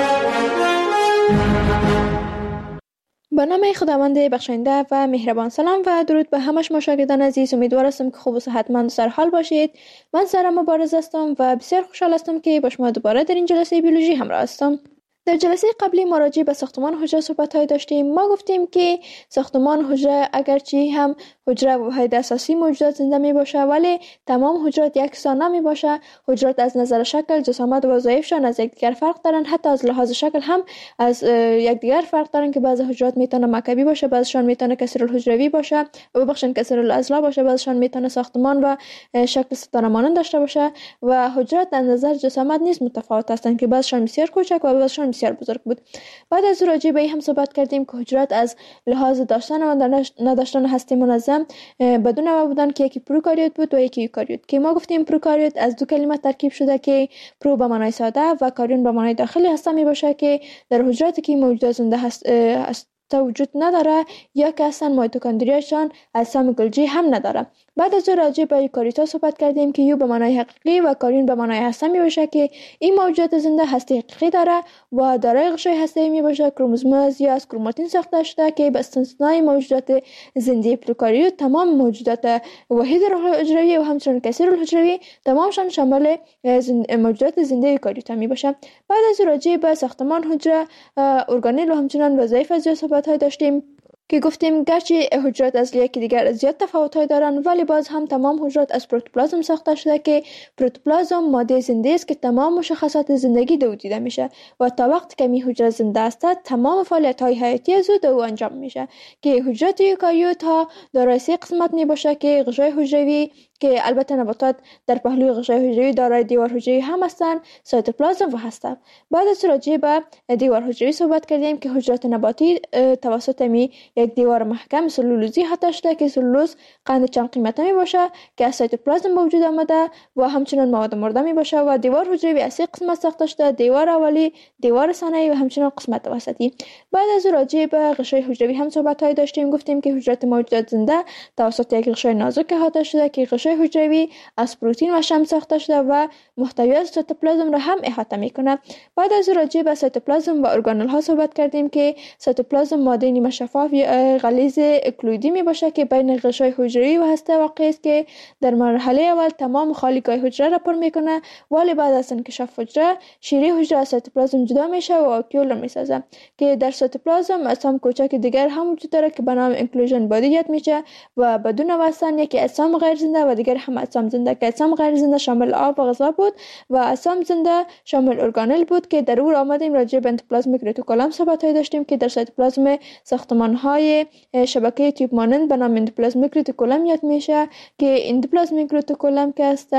با نام خداوند بخشنده و مهربان. سلام و درود به همه شما شاگردان عزیز. امیدوار هستم که خوب و صحتمند و سر حال باشید. من سارا مبارز هستم و بسیار خوشحال هستم که با شما دوباره در این جلسه بیولوژی همراه هستم. در جلسه قبلی ما راجع به ساختمان حجره صحبت‌های داشتیم. ما گفتیم که ساختمان حجره اگرچه هم حجره واحد اساسی موجودات زنده می باشه ولی تمام حجرات یکسان نمی باشه. حجرات از نظر شکل، جسامت و وظایفشان از یکدیگر فرق دارن. حتی از لحاظ شکل هم از یکدیگر فرق دارن که بعضی حجرات میتونه مکعبی باشه، بعضیشان میتونه کسرالحجروی باشه و بخشن کسرالعضلا باشه، بعضیشان میتونه ساختمان و شکل ستاره مانند داشته باشه و حجرات از نظر جسامت نیز متفاوت هستند که بعضیشان بسیار کوچک و بعضیشان بسیار بزرگ بود. بعد از راجع به این هم صحبت کردیم که حجرات از لحاظ داشتن و نداشتن هسته منظم به دو نوع بودن که یکی پروکاریوت بود و یکی یوکاریوت. که ما گفتیم پروکاریوت از دو کلمه ترکیب شده که پرو به معنای ساده و کاریون به معنای داخلی هسته می باشه که در حجراتی که موجودات زنده هست وجود نداره یا که اصلا میتوکندریاشان اجسام گلجی هم نداره. بعد از راجع به یوکاریوتا صحبت کردیم که یو به معنای حقیقی و کاریون به معنای هسته می باشه که این موجودات زنده هسته حقیقی داره و دارای غشای هسته می باشه. کروموزوم یا از کروماتین ساخته شده که به استثنای موجودات زنده پروکاریوت تمام موجودات واحد حجروی و همچنین کثیرالحجروی تمامشان شامل موجودات زنده یوکاریوتا می باشه. بعد از راجع به ساختمان حجره، ارگانل و همچنین وظایف از صحبت‌های داشتیم که گفتیم گرچه حجرات از یکی دیگر زیاد تفاوت‌های دارن ولی باز هم تمام حجرات از پروتوپلازم ساخته شده که پروتوپلازم ماده زنده است که تمام مشخصات زندگی دو دیده میشه و تا وقتی که می حجره زنده است تمام فعالیت‌های حیاتی از او انجام میشه. که حجرات یوکاریوت ها دارای سه قسمت می باشه که غشای حجروی که البته نباتات در پهلوی غشای حجروی دارای دیوار حجروی هم هستند، سایتوپلازم و هستند. بعد از راجع به دیوار حجروی صحبت کردیم که حجرات نباتی توسط یک دیوار محکم سلولوزی حتی شده که سلولوز قند چند قیمته می باشه که از سایتوپلازم به وجود آمده و همچنین مواد مرده می باشه و دیوار حجروی از سه قسمت ساخته شده: دیوار اولی، دیوار ثانوی و همچنین قسمت وسطی. بعد از راجع به غشای حجروی هم صحبت‌های داشتیم. گفتیم که حجرات موجودات زنده توسط یک غشای نازک احاطه شده که غشای حجروی از پروتئین و شمع ساخته شده و محتویات سایتوپلازم را هم احاطه میکنه. بعد از راجع به سایتوپلازم و ارگانل ها صحبت کردیم که سایتوپلازم ماده نیمه شفاف یا غلیظ اکلویدی می باشه که بین غشای حجروی و هسته واقع است که در مرحله اول تمام خالیگاه حجره را پر میکنه ولی بعد از انکشاف حجره شیره حجره از سایتوپلازم جدا میشه و آکیول را میسازه. که در سایتوپلازم اجسام کوچک دیگر هم وجود داره که به نام اینکلوژن بادی یاد میشه و بدون واسطه یکی اجسام غیر زنده و دیگر هم اجسام زنده که اجسام غیر زنده شامل آب و غذا بود و اجسام زنده شامل ارگانل بود که در اون آمدیم راجع به اندوپلازمیک رتیکولوم صحبت‌های داشتیم که در سایتوپلازم ساختمان‌های شبکه تیوب مانند به نام اندوپلازمیک رتیکولوم یاد میشه که اندوپلازمیک رتیکولوم که است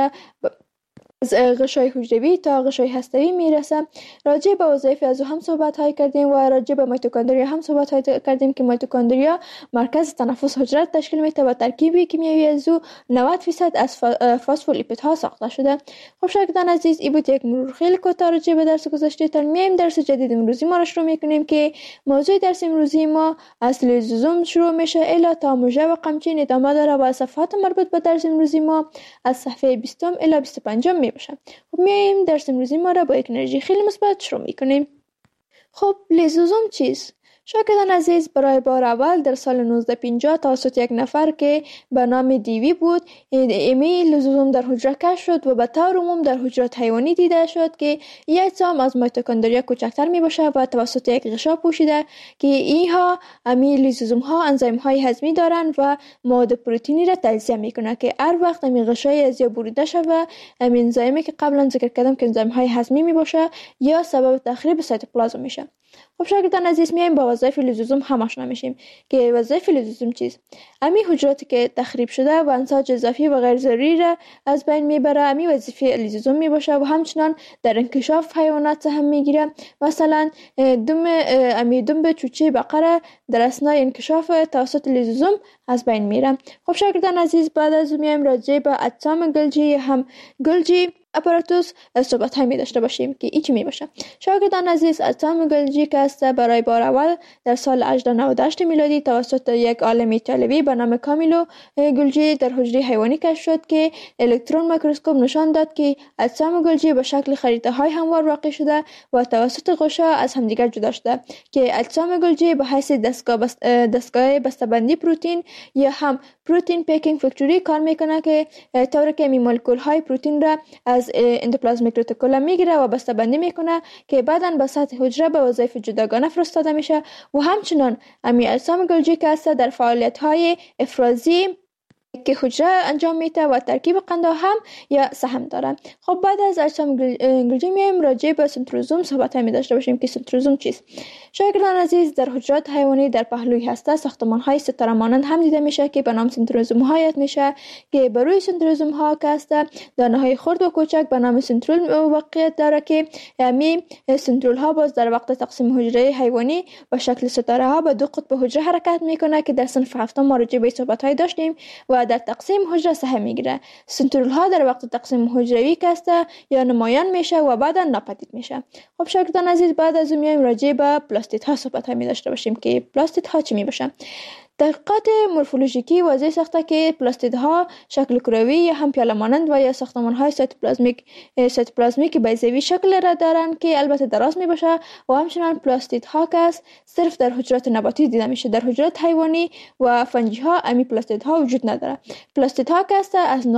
از غشای حجروی تا غشای هسته‌ای میرسه. راجع به وظایف از هم صحبت‌های کردیم و راجع به میتوکندریا هم صحبت‌های کردیم که میتوکندریا مرکز تنفس حجرات تشکیل میده و ترکیبی کیمیایی از او 90% از فسفولیپیدها ساخته شده. خب شاگردان عزیز، این بود یک مرور خیلی کوتاه راجع به درس گذشته. تا میایم درس جدید امروزی ما را شروع میکنیم که موضوع درس امروزی ما از لیزوزوم شروع میشه الی تا موژه و قمچین ادامه داره و صفحات مربوط به درس امروزی ما از صفحه 20 الی 25 باشه. خب میایم درس امروزی ما را با یک انرژی خیلی مثبت شروع میکنیم. خب لیزوزوم چیست؟ شاگردان عزیز، برای بار اول در سال 1950 توسط یک نفر که به نام دیوی بود امی لیزوزوم در حجره کشف شد و به طور عموم در حجرات حیوانی دیده شد که یک اجسام از میتوکندریا کوچکتر می باشه و توسط یک غشا پوشیده که اینها امی لیزوزوم ها انزیم های هضمی دارند و مواد پروتئینی را تجزیه میکنه که هر وقت امی غشای از یا بریده شده امی انزیمی که قبلا ذکر کردم که انزیم های هضمی می باشه یا سبب تخریب سایتوپلازم میشه. خب شاگردان عزیز، میایم با وظایف لیزوزوم هم آشنا میشیم که وظایف لیزوزوم چیست. امی حجراتی که تخریب شده و انساج اضافی و غیر ضروری را از بین میبره امی وظیفه لیزوزوم میباشه و همچنان در انکشاف حیوانات سهم میگیره. مثلا دم چوچه بقره در اثنای انکشاف توسط لیزوزوم از بین میره. خب شاگردان عزیز، بعد از میایم راجع به اجسام گلجی هم گلجی اپاراتوس صحبت های می داشته باشیم که ایچی می باشه. شاگردان عزیز، اجسام گلجی که است برای بار اول در سال 1898 میلادی توسط یک عالم ایتالیایی به نام کامیلو گلجی در حجره حیوانی کشف شد که الکترون میکروسکوپ نشان داد که اجسام گلجی به شکل خریطه های هموار واقع شده و توسط غشا از همدیگر جدا شده که اجسام گلجی به حیث دستگاه بسته‌بندی پروتئین یا هم پروتئین پیکینگ فکتوری کار میکنه که طوری که مولکول های پروتئین را از اندوپلازمیک رتیکولوم میگیره و بسته‌بندی میکنه که بعداً به سطح حجره به وظایف جداگانه فرستاده میشه و همچنان امی اجسام گلجی که است در فعالیت های افرازی که حجره انجام میده و ترکیب قنده هم یا سهم داره. خب بعد از اجسام گلجی میایم راجع به سنتروزوم صحبت می داشته باشیم که سنتروزوم چیست. شاگردان عزیز، در حجرات حیوانی در پهلوی هسته ساختمان های ستاره مانند هم دیده میشه که به نام سنتروزوم ها یاد میشه که بر روی سنتروزوم ها که است دانه های خرد و کوچک به نام سنترول واقعیت داره که می سنترول ها باز در وقت تقسیم حجره حیوانی با شکل ستاره ها به دو قطب حجره حرکت میکنه که در صنف هفتم ما راجع به صحبت های داشتیم و در تقسیم حجره سهم میگیره. سنترول ها در وقت تقسیم حجروی کسته یا نمایان میشه و بعدا ناپدید میشه. خب شاگردان عزیز، بعد از اون میایم راجع به پلاستید ها صحبت می داشته باشیم که پلاستید ها چی می باشه. تحقیقات مورفولوژیکی واضح ساخته که پلاستیدها شکل کروی یا هم پیاله مانند و یا ساختمان‌های سایتوپلازمیک بیضوی شکل را دارند که البته دراز میباشه و همچنان پلاستیدها که صرف در حجرات نباتی دیده میشه. در حجرات حیوانی و فنجی ها امی پلاستیدها وجود نداره. پلاستیدها که از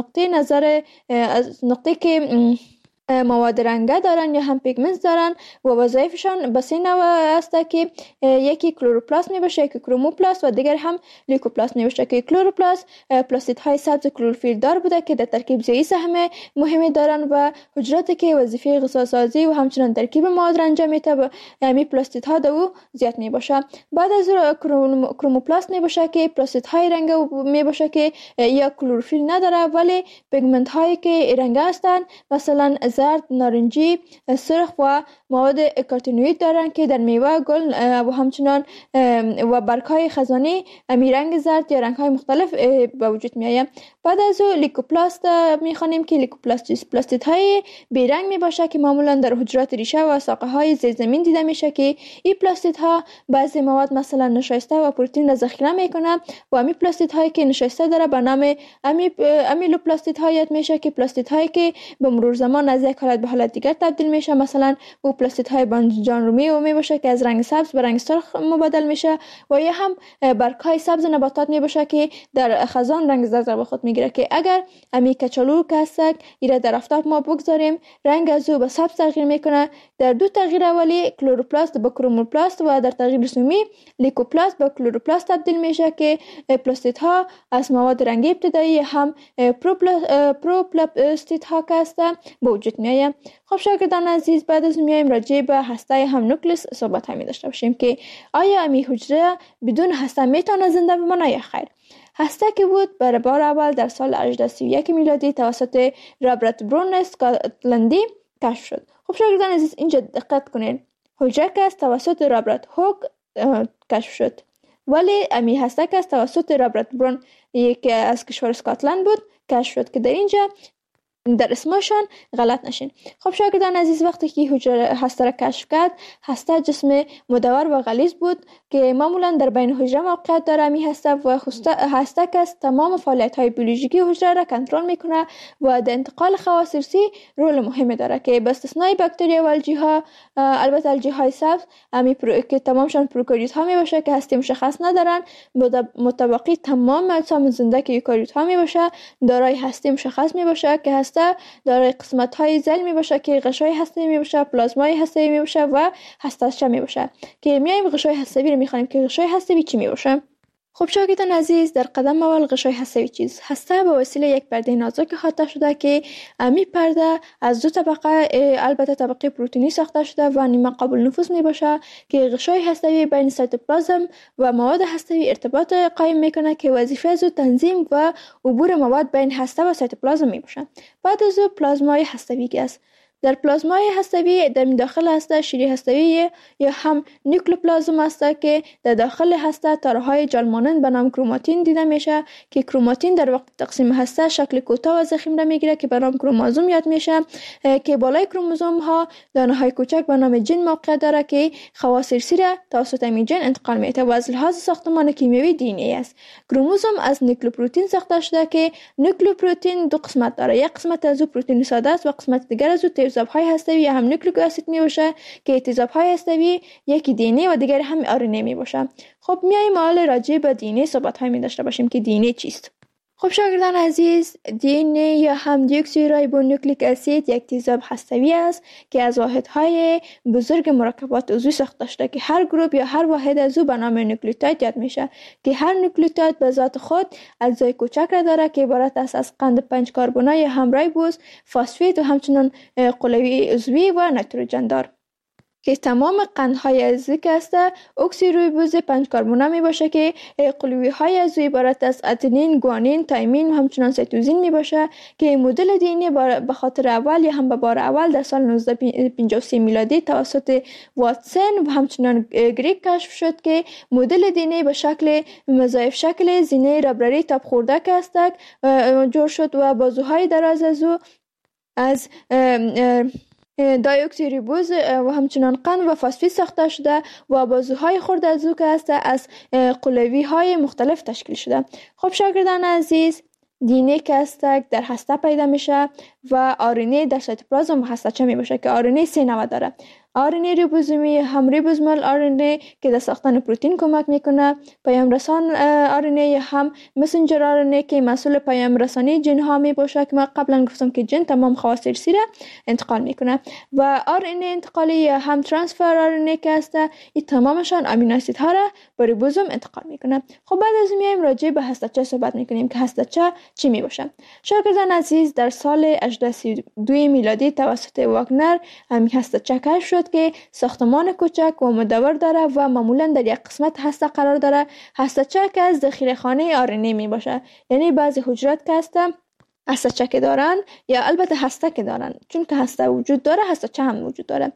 نقطه که مواد رنگه دارن یا هم پیگمنت دارن و وظایفشان به سه نوع است که یکی کلوروپلاست می باشه، یکی کروموپلاست و دیگر هم لیکوپلاست می باشه که کلوروپلاست پلاستیدهای سبز کلروفیل دار بوده که در ترکیب زیایی سهم مهمی دارن و حجراتی که وظیفه غذاسازی و همچنان ترکیب مواد را انجام میده به همین پلاستیدها دو زیاد می باشه. بعد از کروموپلاست می باشه که پلاستیدهای رنگه می باشه که یا کلروفیل نداره ولی پیگمنت هایی که رنگه هستند مثلا زرد، نارنجی، سرخ و مواد کارتینوئید دارن که در میوه، گل و همچنان و برگ‌های خزانی امی رنگ زرد یا رنگ‌های مختلف به وجود میآید. بعد از او لیکوپلاست می‌خوانیم که لیکوپلاست پلاستیدهای بیرنگ میباشه که معمولا در حجرات ریشه و ساقه‌های زیر زمین دیده میشه که این پلاستیدها بعضی مواد مثلا نشایسته و پروتئین را ذخیره میکنه و امی پلاستیدهایی که نشایسته داره به نام امیلوپلاستیدها یاد میشه که پلاستیدهایی که به مرور زمان از یک حالت به حالت دیگر تبدیل میشه. مثلا او پلاستیدهای بانجان رومی و میباشه که از رنگ سبز به رنگ سرخ مبادل میشه و یا هم برگ‌های سبز نباتات میباشه که در خزان رنگ زرد به خود میگیره که اگر امی کچالو که هست ایره در آفتاب ما بگذاریم رنگ از او به سبز تغییر میکنه. در دو تغییر اولی کلوروپلاست به کروموپلاست و در تغییر سومی لیکوپلاست به کلوروپلاست تبدیل میشه که پلاستیدها از مواد رنگی ابتدایی هم پروپلاستیدها که هست به وجود میآید. خب شاگردان عزیز، بعد از میایم راجع به هسته هم نوکلئوس صحبت می داشته باشیم که آیا امی حجره بدون هسته میتونه زنده بمانه یا خیر. هسته که بود برای بار اول در سال 1831 میلادی توسط رابرت برون اسکاتلندی کشف شد. خب شاگردان عزیز، اینجا دقت کنین، حجره که توسط رابرت هوک کشف شد ولی امی هسته که توسط رابرت برون که از کشور اسکاتلند بود کشف شد که در اینجا در اسمشان غلط نشین. خب شاگردان عزیز، وقتی که حجره هسته را کشف کرد، هسته جسم مدور و غلیظ بود که معمولا در بین حجره موقعیت داره. می هسته و هسته که تمام فعالیت های بیولوژیکی حجره را کنترل میکنه و در انتقال خواص ارثی رول مهمی داره که به استثنای باکتریا و الژی ها، البته الژی های سبز که تمامشان پروکاریوت ها می باشه که هسته مشخص ندارن، متبقی تمام اجسام زنده که یوکاریوت ها می باشه دارای هسته مشخص می باشه که هسته دارای قسمت های ضلع می باشه که غشای هسته‌ای می باشه، پلازمای هسته‌ای می باشه و هسته‌چه می باشه که میایم غشای هسته‌ای رو میخوانیم که غشای هسته‌ای چی می باشه. خب شاگردان عزیز، در قدم اول غشای هسته‌ای چیز هسته به وسیله یک پرده نازک احاطه شده که امی پرده از دو طبقه، البته طبقه پروتئینی ساخته شده و نیمه قابل نفوذ می باشه که غشای هسته‌ای بین سایتوپلازم و مواد هسته‌ای ارتباط قائم میکنه که وظیفه از تنظیم و عبور مواد بین هسته و سایتوپلازم می باشه. بعد از پلازمای هسته‌ای است. در پلازمای هسته‌ای در داخل هسته شیره هسته‌ای یا هم نیوکلئوپلازم است که در داخل هسته تارهای جال مانند به نام کروماتین دیده میشه که کروماتین در وقت تقسیم هسته شکل کوتاه و ضخیم را میگیره که به نام کروموزوم یاد میشه که بالای کروموزوم ها دانه های کوچک به نام ژن موقعیت داره که خواص ارثی را توسط این ژن انتقال میده و از لحاظ ساختمان کیمیایی دی ان ای است. کروموزوم از نوکلئوپروتئین ساخته شده که نوکلئوپروتئین دو قسمت داره، یک قسمت از او پروتئین ساده است و قسمت دیگر از او تیزاب‌های هسته‌ای یا هم نیوکلیک اسید می باشه که تیزاب‌های هسته‌ای یکی دی ان ای و دیگر هم آر ان ای می باشه. خب میایم حالا راجع به دی ان ای صحبت‌های می داشته باشیم که دی ان ای چیست. خب شاگردان عزیز، دی ان ای یا هم دیوکسیرایبونوکلیک اسید یک تیزاب هسته‌ای است که از واحدهای بزرگ مرکبات عضوی ساخته شده که هر گروه یا هر واحد از او به نام نوکلیوتاید یاد میشه که هر نوکلیوتاید به ذات خود اجزای کوچک را داره که عبارت است از قند 5 کربنای هم رایبوز، فسفید و همچنین قلوی عضوی و نیتروژن دار که تمام قندهای عضوی که است اکسیرویبوز 5 کربنه می باشه که قلوی های عضوی عبارت از اتنین، گوانین، تایمین و همچنان سیتوزین می باشه که مدل دی ان ای به خاطر اول یا هم به بار اول در سال 1953 میلادی توسط واتسون و همچنان گریگ کشف شد که مدل دی ان ای به شکل مضاعف شکل زینه ربرری تاب خورده که است جور شد و بازوهای دراز از دایوکسیریبوز و همچنان قند و فسفید ساخته شده و بازوهای خرد از او که است از قلوی های مختلف تشکیل شده. خب شاگردان عزیز، دی ان ای که است در هسته پیدا میشه و آر ان ای در سایتوپلازم و هسته‌چه می باشه که آر ان ای 3 نوع داره. آر ان ای ریبوزومی هم ریبوزومال آر ان ای که در ساختن پروتئین کمک میکنه، پیام رسان آر ان ای هم مسنجر آر ان ای که مسئول پیام رسانی ژن ها می باشه که ما قبلا گفتم که ژن تمام خواص ارثی را انتقال میکنه و آر ان ای انتقالی هم ترانسفر آر ان ای که است این تمامشان امینو اسید ها را به ریبوزوم انتقال میکنه. خب بعد از میایم راجع به هسته‌چه صحبت میکنیم که هسته‌چه چی می باشه. شاگردان عزیز، در سال 1832 میلادی توسط واگنر همین هسته‌چه کشف شد که ساختمان کوچک و مدور داره و معمولا در یک قسمت هسته قرار داره. هسته‌چه که از ذخیره‌خانه آر ان ای می باشه، یعنی بعضی حجرات که هستن هسته‌چه که دارن یا البته هسته که دارن، چون که هسته وجود داره هسته‌چه هم وجود داره.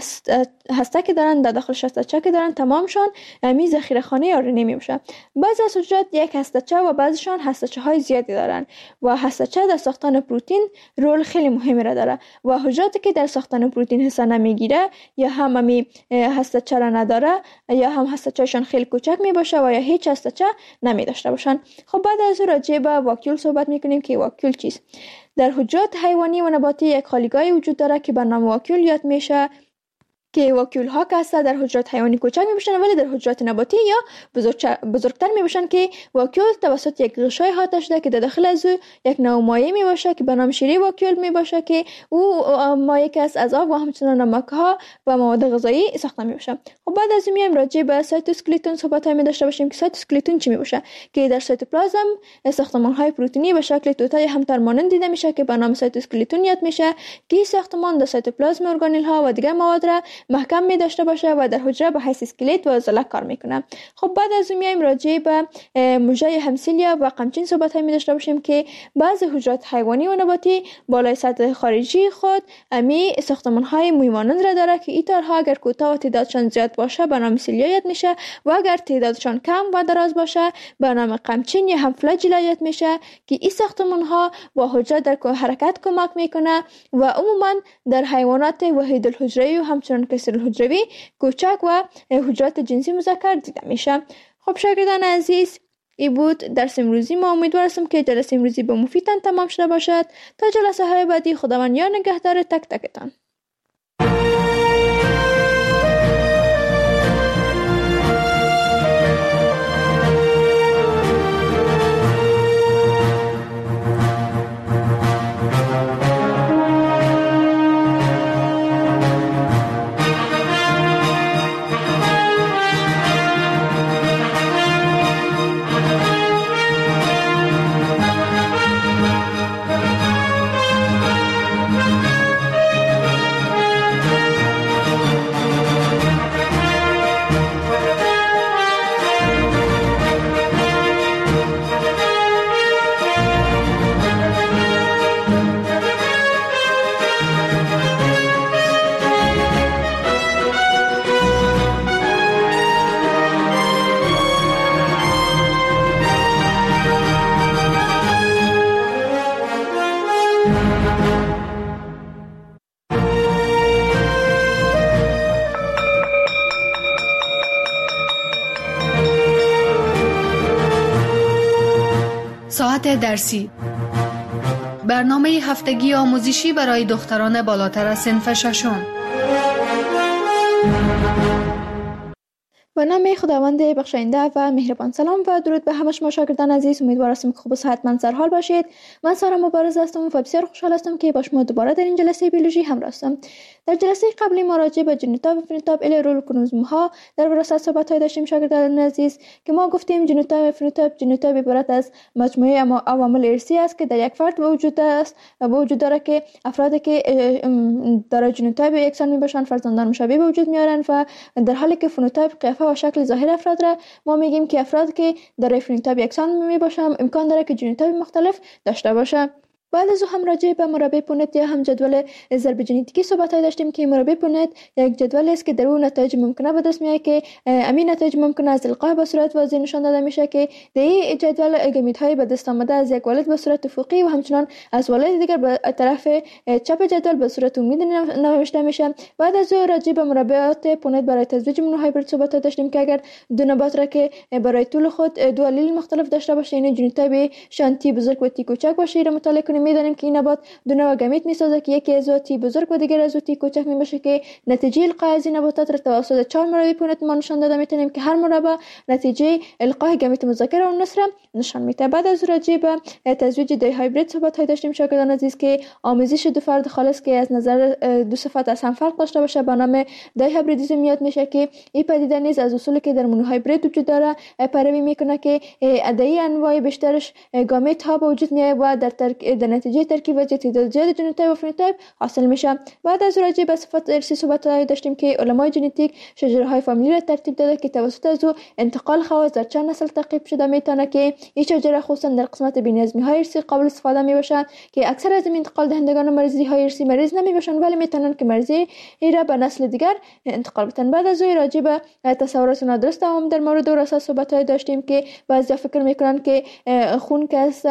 هسته که دارن در داخلش هسته‌چه که دارن تمامشان همین ذخیره‌خانه آر ان ای می باشه. بعضی از حجرات یک هسته‌چه و بعضیشان هسته‌چه‌های زیادی دارن و هسته‌چه در ساختن پروتئین رول خیلی مهمی را داره و حجراتی که در ساختن پروتئین حصه نمیگیره یا هم همین هسته‌چه را نداره یا هم هسته‌چه‌شان خیلی کوچک می باشه و یا هیچ هسته‌چه نمی داشته باشن. خب بعد از راجع به واکیول صحبت می‌کنیم که واکیول چیست. در حجرات حیوانی و نباتی یک خالیگاهی وجود داره که به نام واکیول یاد میشه که واکیول ها که هستن در حجرات حیوانی کوچک میباشن ولی در حجرات نباتی یا بزرگتر میباشن که واکیول توسط یک غشای احاطه شده که در داخل از او یک نوع مایع میباشه که به نام شیره واکیول میباشه که او مایع که از آب و همچنان نمک ها و مواد غذایی ساخته میباشه. خب بعد از این میایم راجع به سایتوسکلتون صحبت می داشته باشیم که سایتوسکلتون چی میباشه که در سایتوپلازم ساختمان های پروتئینی به شکل توتای همتر مانند دیده میشه که به نام سایتوسکلتون یاد میشه که ساختمان در سایتوپلازم ارگانل ها و دیگر مواد را محکم می داشته باشه و در حجره به حیث اسکلت و عضله کار میکنه. خب بعد از اون میایم راجع به مژه همسیلیا و قمچین صحبت می داشته باشیم که بعضی حجرات حیوانی و نباتی بالای سطح خارجی خود امی ساختمان های موی مانند را داره که این تارها اگر کوتاه و تعدادشان زیاد باشه به نام سیلیایت میشه و اگر تعدادشان کم و دراز باشه به نام قمچین یا هم فلاجیلایت میشه که این ساختمان ها با حجره در حرکت کمک میکنه و عموما در حیوانات وحید الحجروی و همچنان کثیر الحجروی کوچک و حجرات جنسی مذکر دیده میشه. خب شاگردان عزیز، این بود درس امروزی ما. امیدوار هستم که جلسه امروزی به مفیدتان تمام شده باشد. تا جلسه های بعدی خداوند یار نگهدار تک تکتان. ساعت درسی، برنامه هفتگی آموزشی برای دختران بالاتر از صنف ششم. به نام خداوند بخشاینده و مهربان. سلام و درود به همه شما شاگردان عزیز. امیدوار هستم که خوب و صحتمند سرحال باشید. من سارا مبارز هستم و بسیار خوشحال هستم که با شما دوباره در این جلسه بیولوژی همراه هستم. در جلسه قبلی ما راجع به ژنوتایپ و فنوتایپ الی رول کروموزوم ها در وراثت صحبت داشتیم شاگردان عزیز که ما گفتیم ژنوتایپ و فنوتایپ عبارت از مجموعه عوامل ارثی است که در یک فرد وجود است و وجود داره که افرادی که دارای ژنوتایپ یکسان میباشند فرزندان مشابه به وجود میارن و در حالی که فنوتایپ قیافه و شکل ظاهر افراد را ما میگیم که افراد که دارای فنوتایپ یکسان میباشند امکان داره که ژنوتایپ مختلف داشته باشه. بعد از هم راجع به مربع پونت یا هم جدول ضرب ژنتیکی صحبت داشتیم که مربع پونت یک جدول است که در اون نتایج ممکنه به دست میاد که همین نتایج ممکنه از القاء به صورت واضح نشان داده میشه که در این جدول گامیت‌های به دست آمده از یک والد به صورت افقی و همچنان از والد دیگر به طرف چپ جدول به صورت عمودی نوشته میشه. بعد از راجع به مربعات پونت برای تزویج مونوهایبرید صحبت داشتیم که اگر دو نبات را که برای طول خود دو الیل مختلف داشته باشه یعنی ژنوتایپ شانتی بزرگ و تی کوچک باشه را مطالعه کنیم می‌دانیم که این نبات دو نوع گامیت می‌سازه که یکی از تی بزرگ و دیگر از تی کوچک می‌باشه که نتیجه القاء از این نباتات را توسط 4 مربع پونت ما نشان داده می‌تونیم که هر مربع نتیجه القاء گامیت مذکر و مؤنث را نشان میده. بعد از راجع به تزویج دی هایبرید صحبت داشتیم شاگردان عزیز که آمیزش دو فرد خالص که از نظر دو صفت از هم فرق داشته باشه به نام دی هایبریدیسم میاد میشه که این پدیده نیز از اصولی که در مونوهایبرید وجود داره پیروی میکنه که ادعی انواع بیشترش گامیت ها به وجود میاد و در نتیجه ترکیب و تعداد زیاد ژنوتایپ و فنوتایپ حاصل میشه. بعد از راجع به صفات ارثی صحبت داشتیم که علمای ژنتیک شجره های فامیلی را ترتیب داده که توسط از انتقال خواص در چند نسل تعقیب شده میتونه که این شجره خصوصا در قسمت بی‌نظمی های ارثی قابل استفاده میباشد که اکثر از این انتقال دهندگان مریضی های ارثی مریض نمیباشند ولی میتونن که مریضی را به نسل دیگر انتقال بدن. بعد از راجع به تصورات نادرست عوام در مورد وراثت صحبت داشتیم که بعضی فکر میکنن که خون که است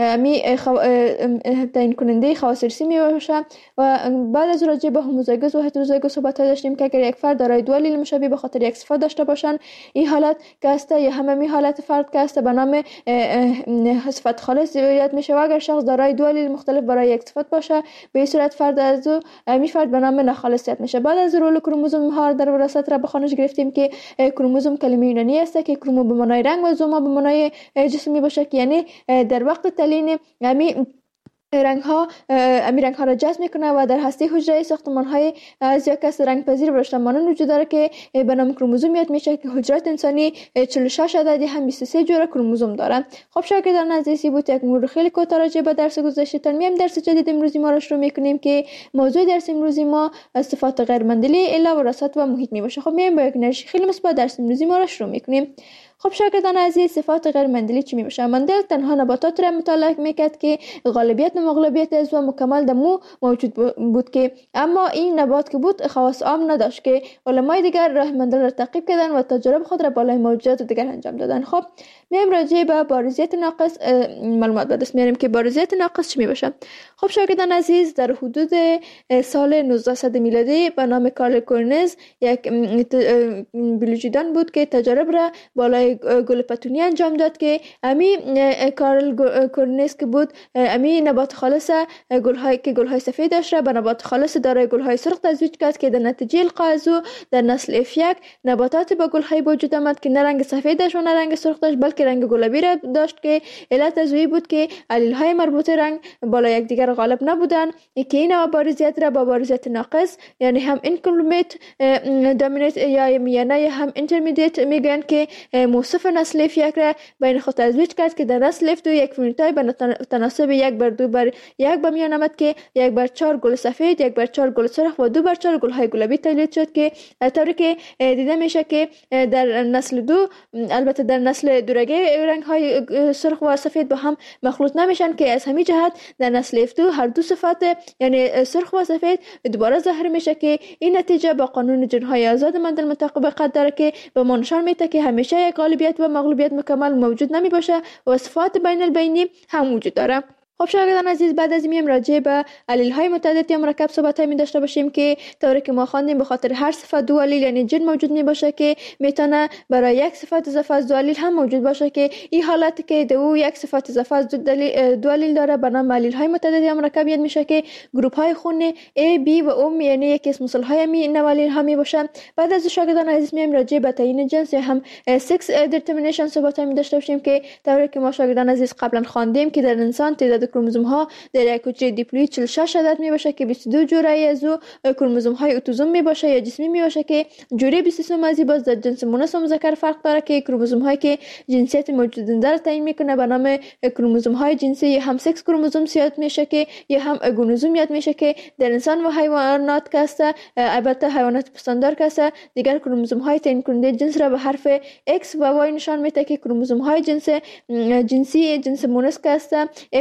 تعیین کننده خواص ارثی میباشه و بعد از راجع به هوموزایگوس و هتروزایگوس صحبت داشتیم که اگر یک فرد دارای دو الیل مشابه به خاطر یک صفت داشته باشن این حالت که است یا همه حالت فرد که است به نام صفت خالص یاد میشه و اگر شخص دارای دو الیل مختلف برای یک صفت باشه به این صورت فرد از می فرد به نام ناخالص یاد میشه. بعد از رول کروموزوم ها در وراثت را به خوانش گرفتیم که کروموزوم کلمه یونانی است که کرومو به معنای رنگ و زوما به معنای جسمی باشه که یعنی در وقت تعیین رنگ ها را جذب میکنه و در هسته حجره ساختمان های از یک کس رنگ پذیر برشته مانند وجود داره که به نام کروموزوم یاد میشه که حجرات انسانی 46 عددی هم 23 جور کروموزوم داره. خب شاگردان عزیزی بود یک مرور خیلی کوتاه راجع به درس گذشته. میایم درس جدید امروزی ما را شروع میکنیم که موضوع درس امروزی ما صفات غیر مندلی الا وراثت و محیط می باشه. خب میایم با یک انرژی خیلی مثبت درس امروزی ما را شروع میکنیم. خب شاگردان عزیز، صفات غیر مندلی چی می باشه؟ مندل تنها نباتات را مطالعه میکرد که غالبیت و مغلوبیت از و مکمل دمو موجود بود که اما این نبات که بود خواص عام نداشت که علمای دیگر راه مندل را تعقیب کردن و تجارب خود را بالای موجودات دیگر انجام دادن. خب میایم راجع به بارزیت ناقص معلومات به دست میاریم که بارزیت ناقص چی می باشه. خب شاگردان عزیز، در حدود سال 1900 میلادی به نام کارل کورنز یک بیولوژیدان بود که تجارب را بالای گل پتونی انجام داد که امی کارل کورنز که بود امی نبات خالص گل‌های سفید داشت را به نبات خالص دارای گل‌های سرخ تزویج کرد که در نتیجه القاء از او در نسل F1 نباتات با گل‌های وجود آمد که نه رنگ سفید داشت و نه رنگ سرخ داشت بلکه رنگ گلابی را داشت که علت از او بود که علیل‌های مربوط رنگ بالا یکدیگر غالب نبودند که این بارزیت را با بارزیت ناقص یعنی هم اینکمپلیت دامینیت یا میانه هم اینترمدیت میگن که موصف نسل F1 را بین خود تزویج کرد که در نسل F2 یک فنوتایپ به تناسب 1:2:1 به میان آمد که 1/4 گل سفید، 1/4 گل سرخ و 2/4 گل‌های گلابی تولید شد که طوری که دیده میشه که در نسل 2 البته در نسل دورگه رنگ‌های سرخ و سفید با هم مخلوط نمیشن که از همین جهت در نسل F2 هر دو صفات یعنی سرخ و سفید دوباره ظاهر میشه که این نتیجه با قانون جن‌های آزاد مندل مطابقت داره که به ما نشان میده که همیشه یک غالبیت و مغلوبیت مکمل موجود نمی باشه و صفات بین البینی هم وجود داره. خب شاگردان عزیز، بعد از این راجع به علیل‌های متعدد یا مرکب صحبت‌های می داشته باشیم که طوری که ما خواندیم به خاطر هر صفت دو علیل یعنی جن موجود می باشه که میتونه برای یک صفت اضافه از دو علیل هم موجود باشه که این حالت که دو یک صفت اضافه از دو علیل داره به نام علیل‌های متعدد یا مرکب یاد میشه که گروه‌های خون A B و O یعنی یک اسم مثل‌های می نوالیل ها می باشه. بعد از شاگردان عزیز میایم راجع به تعیین جنس یا هم سکس دیترمینیشن صحبت‌های می داشته باشیم که طوری که ما شاگردان عزیز قبلا خواندیم که در انسان تعداد کروموزوم ها در یک حجره دیپلوید 46 عدد می باشه که 22 جوره از او کروموزوم های اتوزوم می باشه یا جسمی می باشه که جوره 23 مازی باز در جنس مؤنث و مذکر فرق داره که کروموزوم هایی که جنسیت موجود در تعیین میکنه به نام کروموزوم های جنسی یا هم سکس کروموزوم یاد میشه که یا هم گونوزوم یاد میشه که در انسان و حیوانات که است البته حیوانات پستاندار که است دیگر کروموزوم های تعیین کننده جنس را به حرف X و Y نشان میده که کروموزوم های جنسی جنس مؤنث که است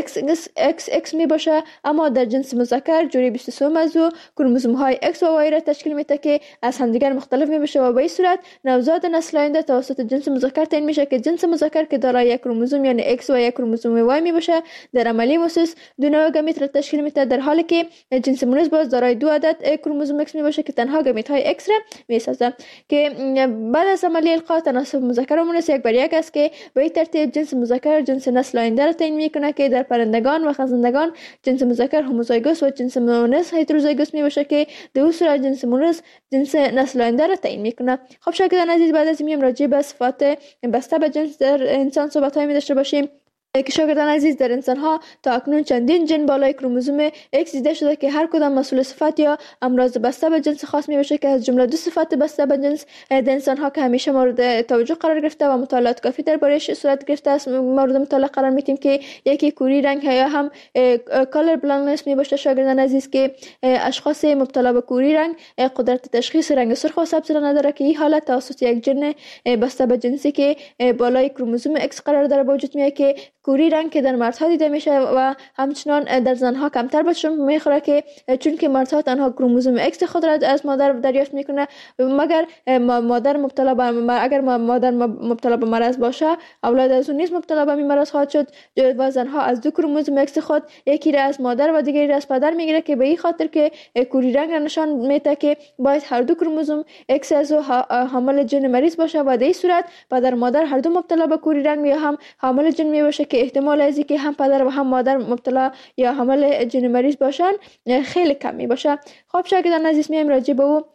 XX می باشه اما در جنس مذکر جوری 23 موضوع کروموزوم های X و Y را تشکیل میده که از همدیگر مختلف می باشه و به این صورت نوزاد نسل آینده توسط جنس مذکر تعیین میشه که جنس مذکر که دارای یک کروموزوم یعنی X و یک کروموزوم Y می باشه در عملی اساس دو نوع گمیت را تشکیل میده در حالی که جنس مونس باز دارای دو عدد کروموزوم X می باشه که تنها گمیت های X را میسازه که بعد از عملی القاء تناسب مذکر و مونس 1:1 است که به این ترتیب جنس مذکر جنس نسل آینده را تعیین میکنه که در پرندگان و خزندگان جنس مذکر هوموزایگوس و جنس مؤنث هتروزایگوس می باشه که در اون صورت جنس مؤنث جنس نسل آینده را تعیین میکنه. خب شاگردان عزیز، بعد از این راجع به صفات بسته به جنس در انسان صحبت‌های می داشته باشیم که شاگردان عزیز در انسان ها تا اکنون چندین جن بالای کروموزوم X دیده شده که هر کدام مسئول صفت یا امراض بسته به جنس خاص می باشه که از جمله دو صفت بسته به جنس در انسان ها که همیشه مورد توجه قرار گرفته و مطالعات کافی درباره‌اش صورت گرفته است مورد مطالعه قرار میدیم که یکی کوری رنگ یا هم کالر بلایندنس می باشه شاگردان عزیز که اشخاص مبتلا به کوری رنگ قدرت تشخیص رنگ سرخ و سبز را نداره که این حالت توسط یک جن بسته به جنسی که بالای کروموزوم X قرار داره به وجود میاد که کوری رنگ که در مردها دیده میشه و همچنان در زنها کمتر به شمار میخوره که چون که مردها تنها کروموزوم X خود را از مادر دریافت میکنه مگر مادر مبتلا به اگر مادر مبتلا به مرض باشه اولاد از اون نیز مبتلا به مرض خواهد شد و زنها از دو کروموزوم X خود یکی را از مادر و دیگری را از پدر میگیره که به این خاطر که کوری رنگ را نشان میده که باید هر دو کروموزوم X از حامل جن مریض باشه و در این صورت پدر مادر هر دو مبتلا به کوری رنگ یا هم حامل جن می باشه که احتمال از اینکه هم پدر و هم مادر مبتلا یا حامل جن مریض باشن خیلی کم می باشه. خب شاگردان عزیز میایم راجع به او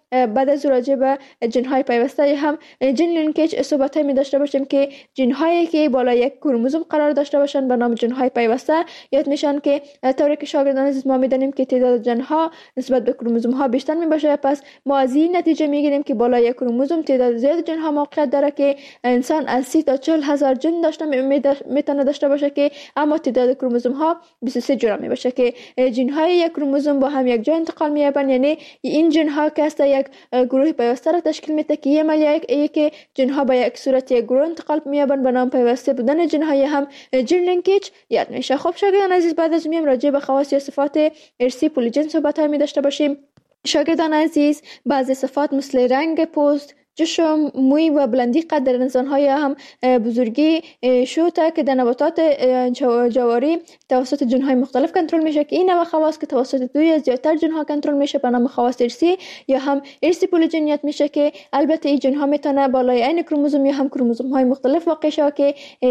بعد از راجع به ژن‌های پیوسته هم ژن لینکیج صحبت می داشته باشیم که ژن‌هایی که بالای یک کروموزوم قرار داشته باشند به نام ژن‌های پیوسته یاد میشن که طوری که شاگردان عزیز ما میدانیم که تعداد ژن‌ها نسبت به کروموزوم‌ها بیشتر میباشه. پس ما از این نتیجه میگیریم که بالای یک کروموزوم تعداد زیاد ژن‌ها موقعیت داره که انسان از 30 تا 40 هزار ژن میتونه داشته باشه که اما تعداد کروموزوم‌ها 23 جور میباشه که ژن‌های یک کروموزوم با هم یک جا انتقال می‌یابند. یعنی این ژن‌ها که است یک گروه پیوسته را تشکیل میده که یک ژن‌ها به یک صورت یک گروه انتقال می‌یابند به نام پیوسته بودن ژن‌های هم ژن لینکیج یاد میشه. خب شاگردان عزیز بعد از میم راجع به خواص یا صفات ارثی پولیجن صحبت‌های می داشته باشیم. شاگردان عزیز بعضی صفات مثل رنگ پوست، جسم، موی و بلندی قد در انسان‌ها یا هم بزرگی شوته که در نباتات جواری توسط ژن‌های مختلف کنترل میشه که این نوع خواص که توسط دو یا زیادتر ژن‌ها کنترل میشه به نام خواص ارثی یا هم ارثی پولیجنیت میشه که البته این ژن‌ها میتونه بالای عین کروموزوم یا هم کروموزوم‌های مختلف واقع شه که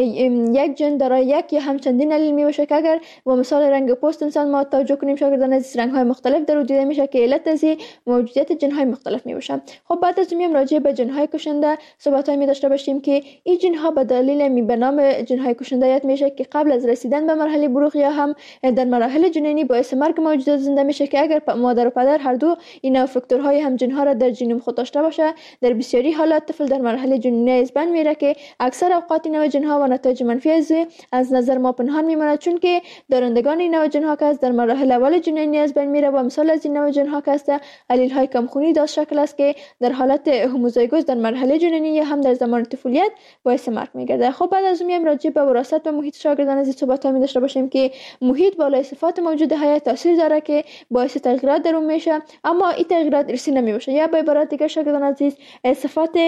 یک ژن دارای یک یا هم چندین الیل میباشه که اگر با مثال رنگ پوست انسان ما توجه کنیم شاگردان عزیز رنگ‌های مختلف در دیده میشه که علت از موجودیت ژن‌های مختلف میباشه. خب بعد از میم راجع به ژن‌های کشنده صحبت‌هایی می داشته باشیم که این ژن‌ها به دلیل به نام ژن‌های کشنده یاد میشه که قبل از رسیدن به مرحله بلوغ یا هم در مراحل جنینی باعث مرگ موجودات زنده میشه که اگر مادر و پدر هر دو این فاکتورهای هم ژن‌ها را در ژنوم خود داشته باشه در بسیاری حالات طفل در مرحله جنینی از بین میره که اکثر اوقات این نوع ژن‌ها و نتایج منفی از نظر ما پنهان میمونه چون که دارندگان این نوع ژن‌ها که در مراحل اول جنینی از بین میره و مثال از این نوع ژن‌ها که است الیل‌های کمخونی داشت شکل است که در حالت هوموزایگوس در مرحله جنینی یا هم در زمان طفولیت باعث مرگ میگرده. خب بعد از اون راجع به وراثت و محیط شاگردان عزیز صحبت می داشته باشیم که محیط بالای صفات موجود حیات تاثیر داره که باعث تغییرات در اون میشه اما این تغییرات ارثی نمیشه یا به عبارت دیگه شاگردان عزیز صفات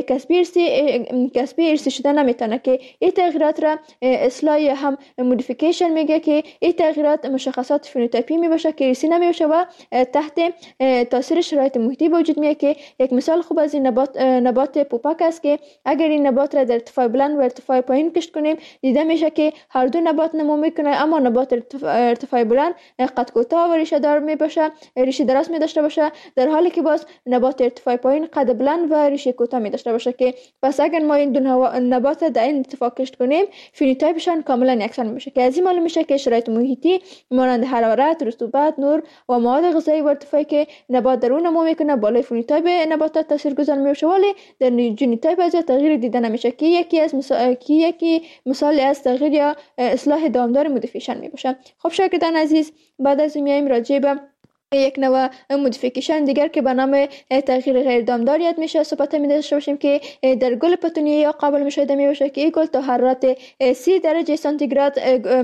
کسبی ارثی شده نمیتونه که این تغییرات را اصلاح یا هم مودیفیکیشن میگه که این تغییرات مشخصات فنوتیپی میباشه که ارثی نمیشه و تحت تاثیر شرایط محیطی وجود میاد که یک مثال خوب از این نبات پوپک است که اگر این نبات را در ارتفاع بلند و ارتفاع پایین کشت کنیم دیده میشه که هر دو نبات نمو میکنه اما نبات ارتفاع بلند قد کوتاه و ریشه دار میباشه ریشه دراز می داشته باشه در حالی که باز نبات ارتفاع پایین قد بلند و ریشه کوتاه می داشته باشه که پس اگر ما این دو نبات در این اتفاق کشت کنیم فنوتیپشان کاملا یکسان میشه که از این معلوم میشه که شرایط محیطی مانند حرارت، رطوبت، نور و مواد غذایی و ارتفاعی که نبات در اون نمو میکنه بالای فنوتیپ نباتات تاثیرگذار میشه ولی در ژنوتیپ از تغییر دیده نمیشه که یکی مثال از تغییر یا اصلاح دامدار مودیفیکیشن میباشه. خب شاگردان عزیز بعد از این میایم راجع به یک نوع مودیفیکیشن دیگر که به نام تغییر غیر دامدار یاد میشه صحبت می داشته باشیم که در گل پتونیه یا قابل مشاهده می باشه که این گل تا حرارت 30 درجه سانتیگراد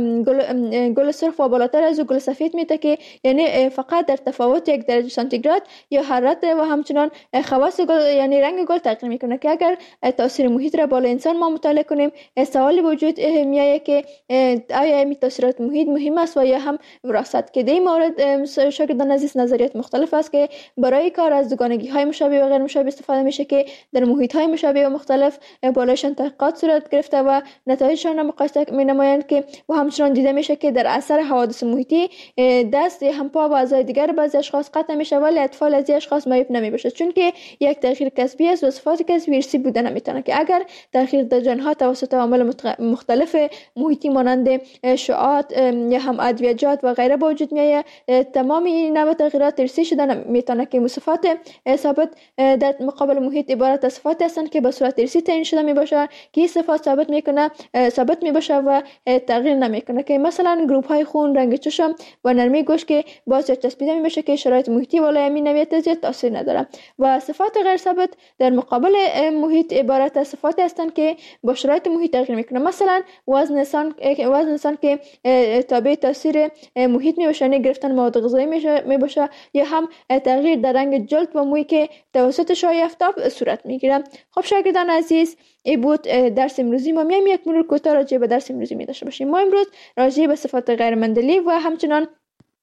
گل سرخ و بالاتر از گل سفید میده که یعنی فقط در تفاوت 1 درجه سانتیگراد یا حرارت و همچنان خواص گل یعنی رنگ گل تغییر میکنه که اگر تاثیر محیط را بالا انسان ما مطالعه کنیم سوال وجود میاد که آیا این تاثیرات محیط مهم است و یا هم وراثت که در این مورد شاگردان عزیز نظریات مختلف است که برای کار از دوگانگی های مشابه و غیر مشابه استفاده میشه که در محیط های مشابه و مختلف بالایشان تحقیقات صورت گرفته و نتایجشان را مقایسه می نمایند که و همچنان دیده میشه که در اثر حوادث محیطی دست هم پا و اعضای دیگر بعضی اشخاص قطع میشه ولی اطفال از اشخاص معیوب نمیبشه چون که یک تغییر کسبی است و صفات کسبی ارثی بوده نمیتونه که اگر تغییر در ژن‌ها توسط عوامل مختلف محیطی مانند شعاعات یا هم ادویه‌جات و غیره به وجود میاد تمام این نوع تغییرات ارثی شده میتونه که صفات ثابت در مقابل محیط عبارت از صفات هستند که به صورت ارثی تعیین شده میباشه که این صفات ثابت میباشه و تغییر نمیکنه که مثلا گروپ های خون، رنگ چشم و نرمی گوشت که باعث چسبیده میشه که شرایط محیطی بالای همین نوعیت زیاد تاثیر نداره و صفات غیر ثابت در مقابل محیط عبارت از صفات هستند که با شرایط محیط تغییر میکنه مثلا وزن انسان که تابع تاثیر محیط میشه گرفتن مواد غذایی میباشه یا هم تغییر در رنگ جلد و موی که توسط شعاع آفتاب صورت میگیره. خب شاگردان عزیز این بود درس امروزی ما. میایم یک مرور کوتاه راجع به درس امروزی می داشته باشیم. ما امروز راجع به صفات غیر مندلی و همچنان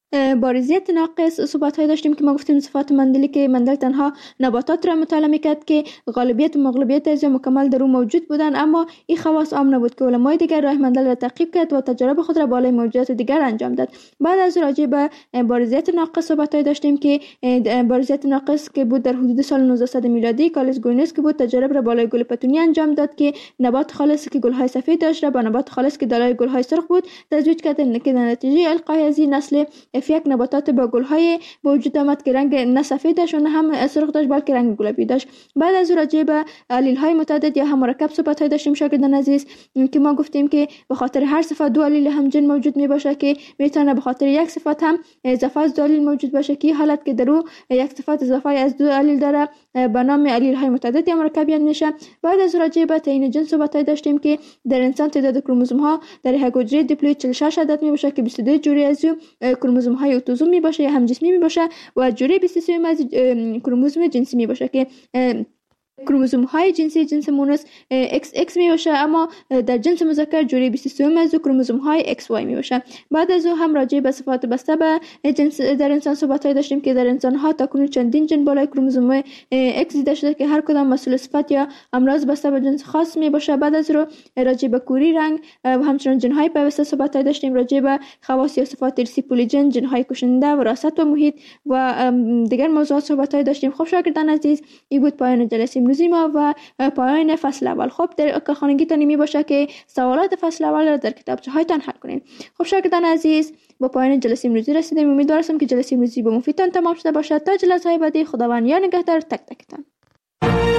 بارزیت ناقص صحبت‌های داشتیم که ما گفتیم صفات مندلی که مندل تنها نباتات را مطالعه می‌کرد که غالبیت و مغلوبیت از مکمل در او موجود بودند، اما این خواص عام نبود که علمای دیگر راه مندل را تعقیب کرد و تجارب خود را بالای موجودات دیگر انجام داد. بعد از راجع به بارزیت ناقص صحبت‌های داشتیم که بارزیت ناقص که بود در حدود سال 1900 میلادی کارلس گوینز که بود تجارب را بالای گل پتونی انجام داد که نبات خالص که گل‌های سفید داشت را با نبات خالص که دارای گل‌های سرخ بود تزویج کرد که در نتیجه القای از این نسل یک نباتات با گل‌های به وجود آمد که رنگ نه سفید داشت و نه هم سرخ داشت بلکه رنگ گلابی داشت. بعد از راجع به الیل‌های متعدد یا هم مرکب صحبت‌های داشتیم شاگردان عزیز که ما گفتیم که به خاطر هر صفت دو الیل همجن موجود میباشه که میتونه به خاطر یک صفت هم اضافه از دو الیل موجود باشه که حالت که در او یک صفت اضافه از دو الیل داره به نام الیل‌های متعدد یا مرکب یاد میشه. بعد از راجع به تعیین جنس صحبت‌های داشتیم که در انسان تعداد کروموزوم‌ها در یک حجره دیپلوید 46 عدد میباشه که 22 جوری از کروموزوم‌های اتوزوم میباشه یا همجسمی میباشه و جوری 23 از کروموزوم جنسی میباشه که کروموزوم های جنسی جنس مونس XX می باشه، اما در جنس مذکر جوری 23 از کروموزوم های XY می باشه. بعد از او هم راجع به صفات بسته به جنس در انسان صحبت های داشتیم که در انسان ها تاکنون چندین جن بالای کروموزوم X دیده شده که هر کدام مسئول صفت یا امراض بسته به جنس خاص می باشه. بعد از رو راجع به کوری رنگ و همچنین جن های پیوسته صحبت های داشتیم راجع به خواص یا صفات ارثی پولیجن، جن های کشنده، وراثت و محیط و دیگر موضوعات صحبت های داشتیم. خب شاگردان عزیز این بود پایان جلسه امروزی ما و پایان فصل اول. خب در کارخانگیتان می باشه که سوالات فصل اول را در کتابچه هایتان حل کنین. خب شاگردان عزیز با پایان جلسه امروزی رسیدیم. امیدوارم که جلسه امروزی به مفیدتان تمام شده باشد. تا جلسه های بعدی خداوند یا نگهدار تک تکتان.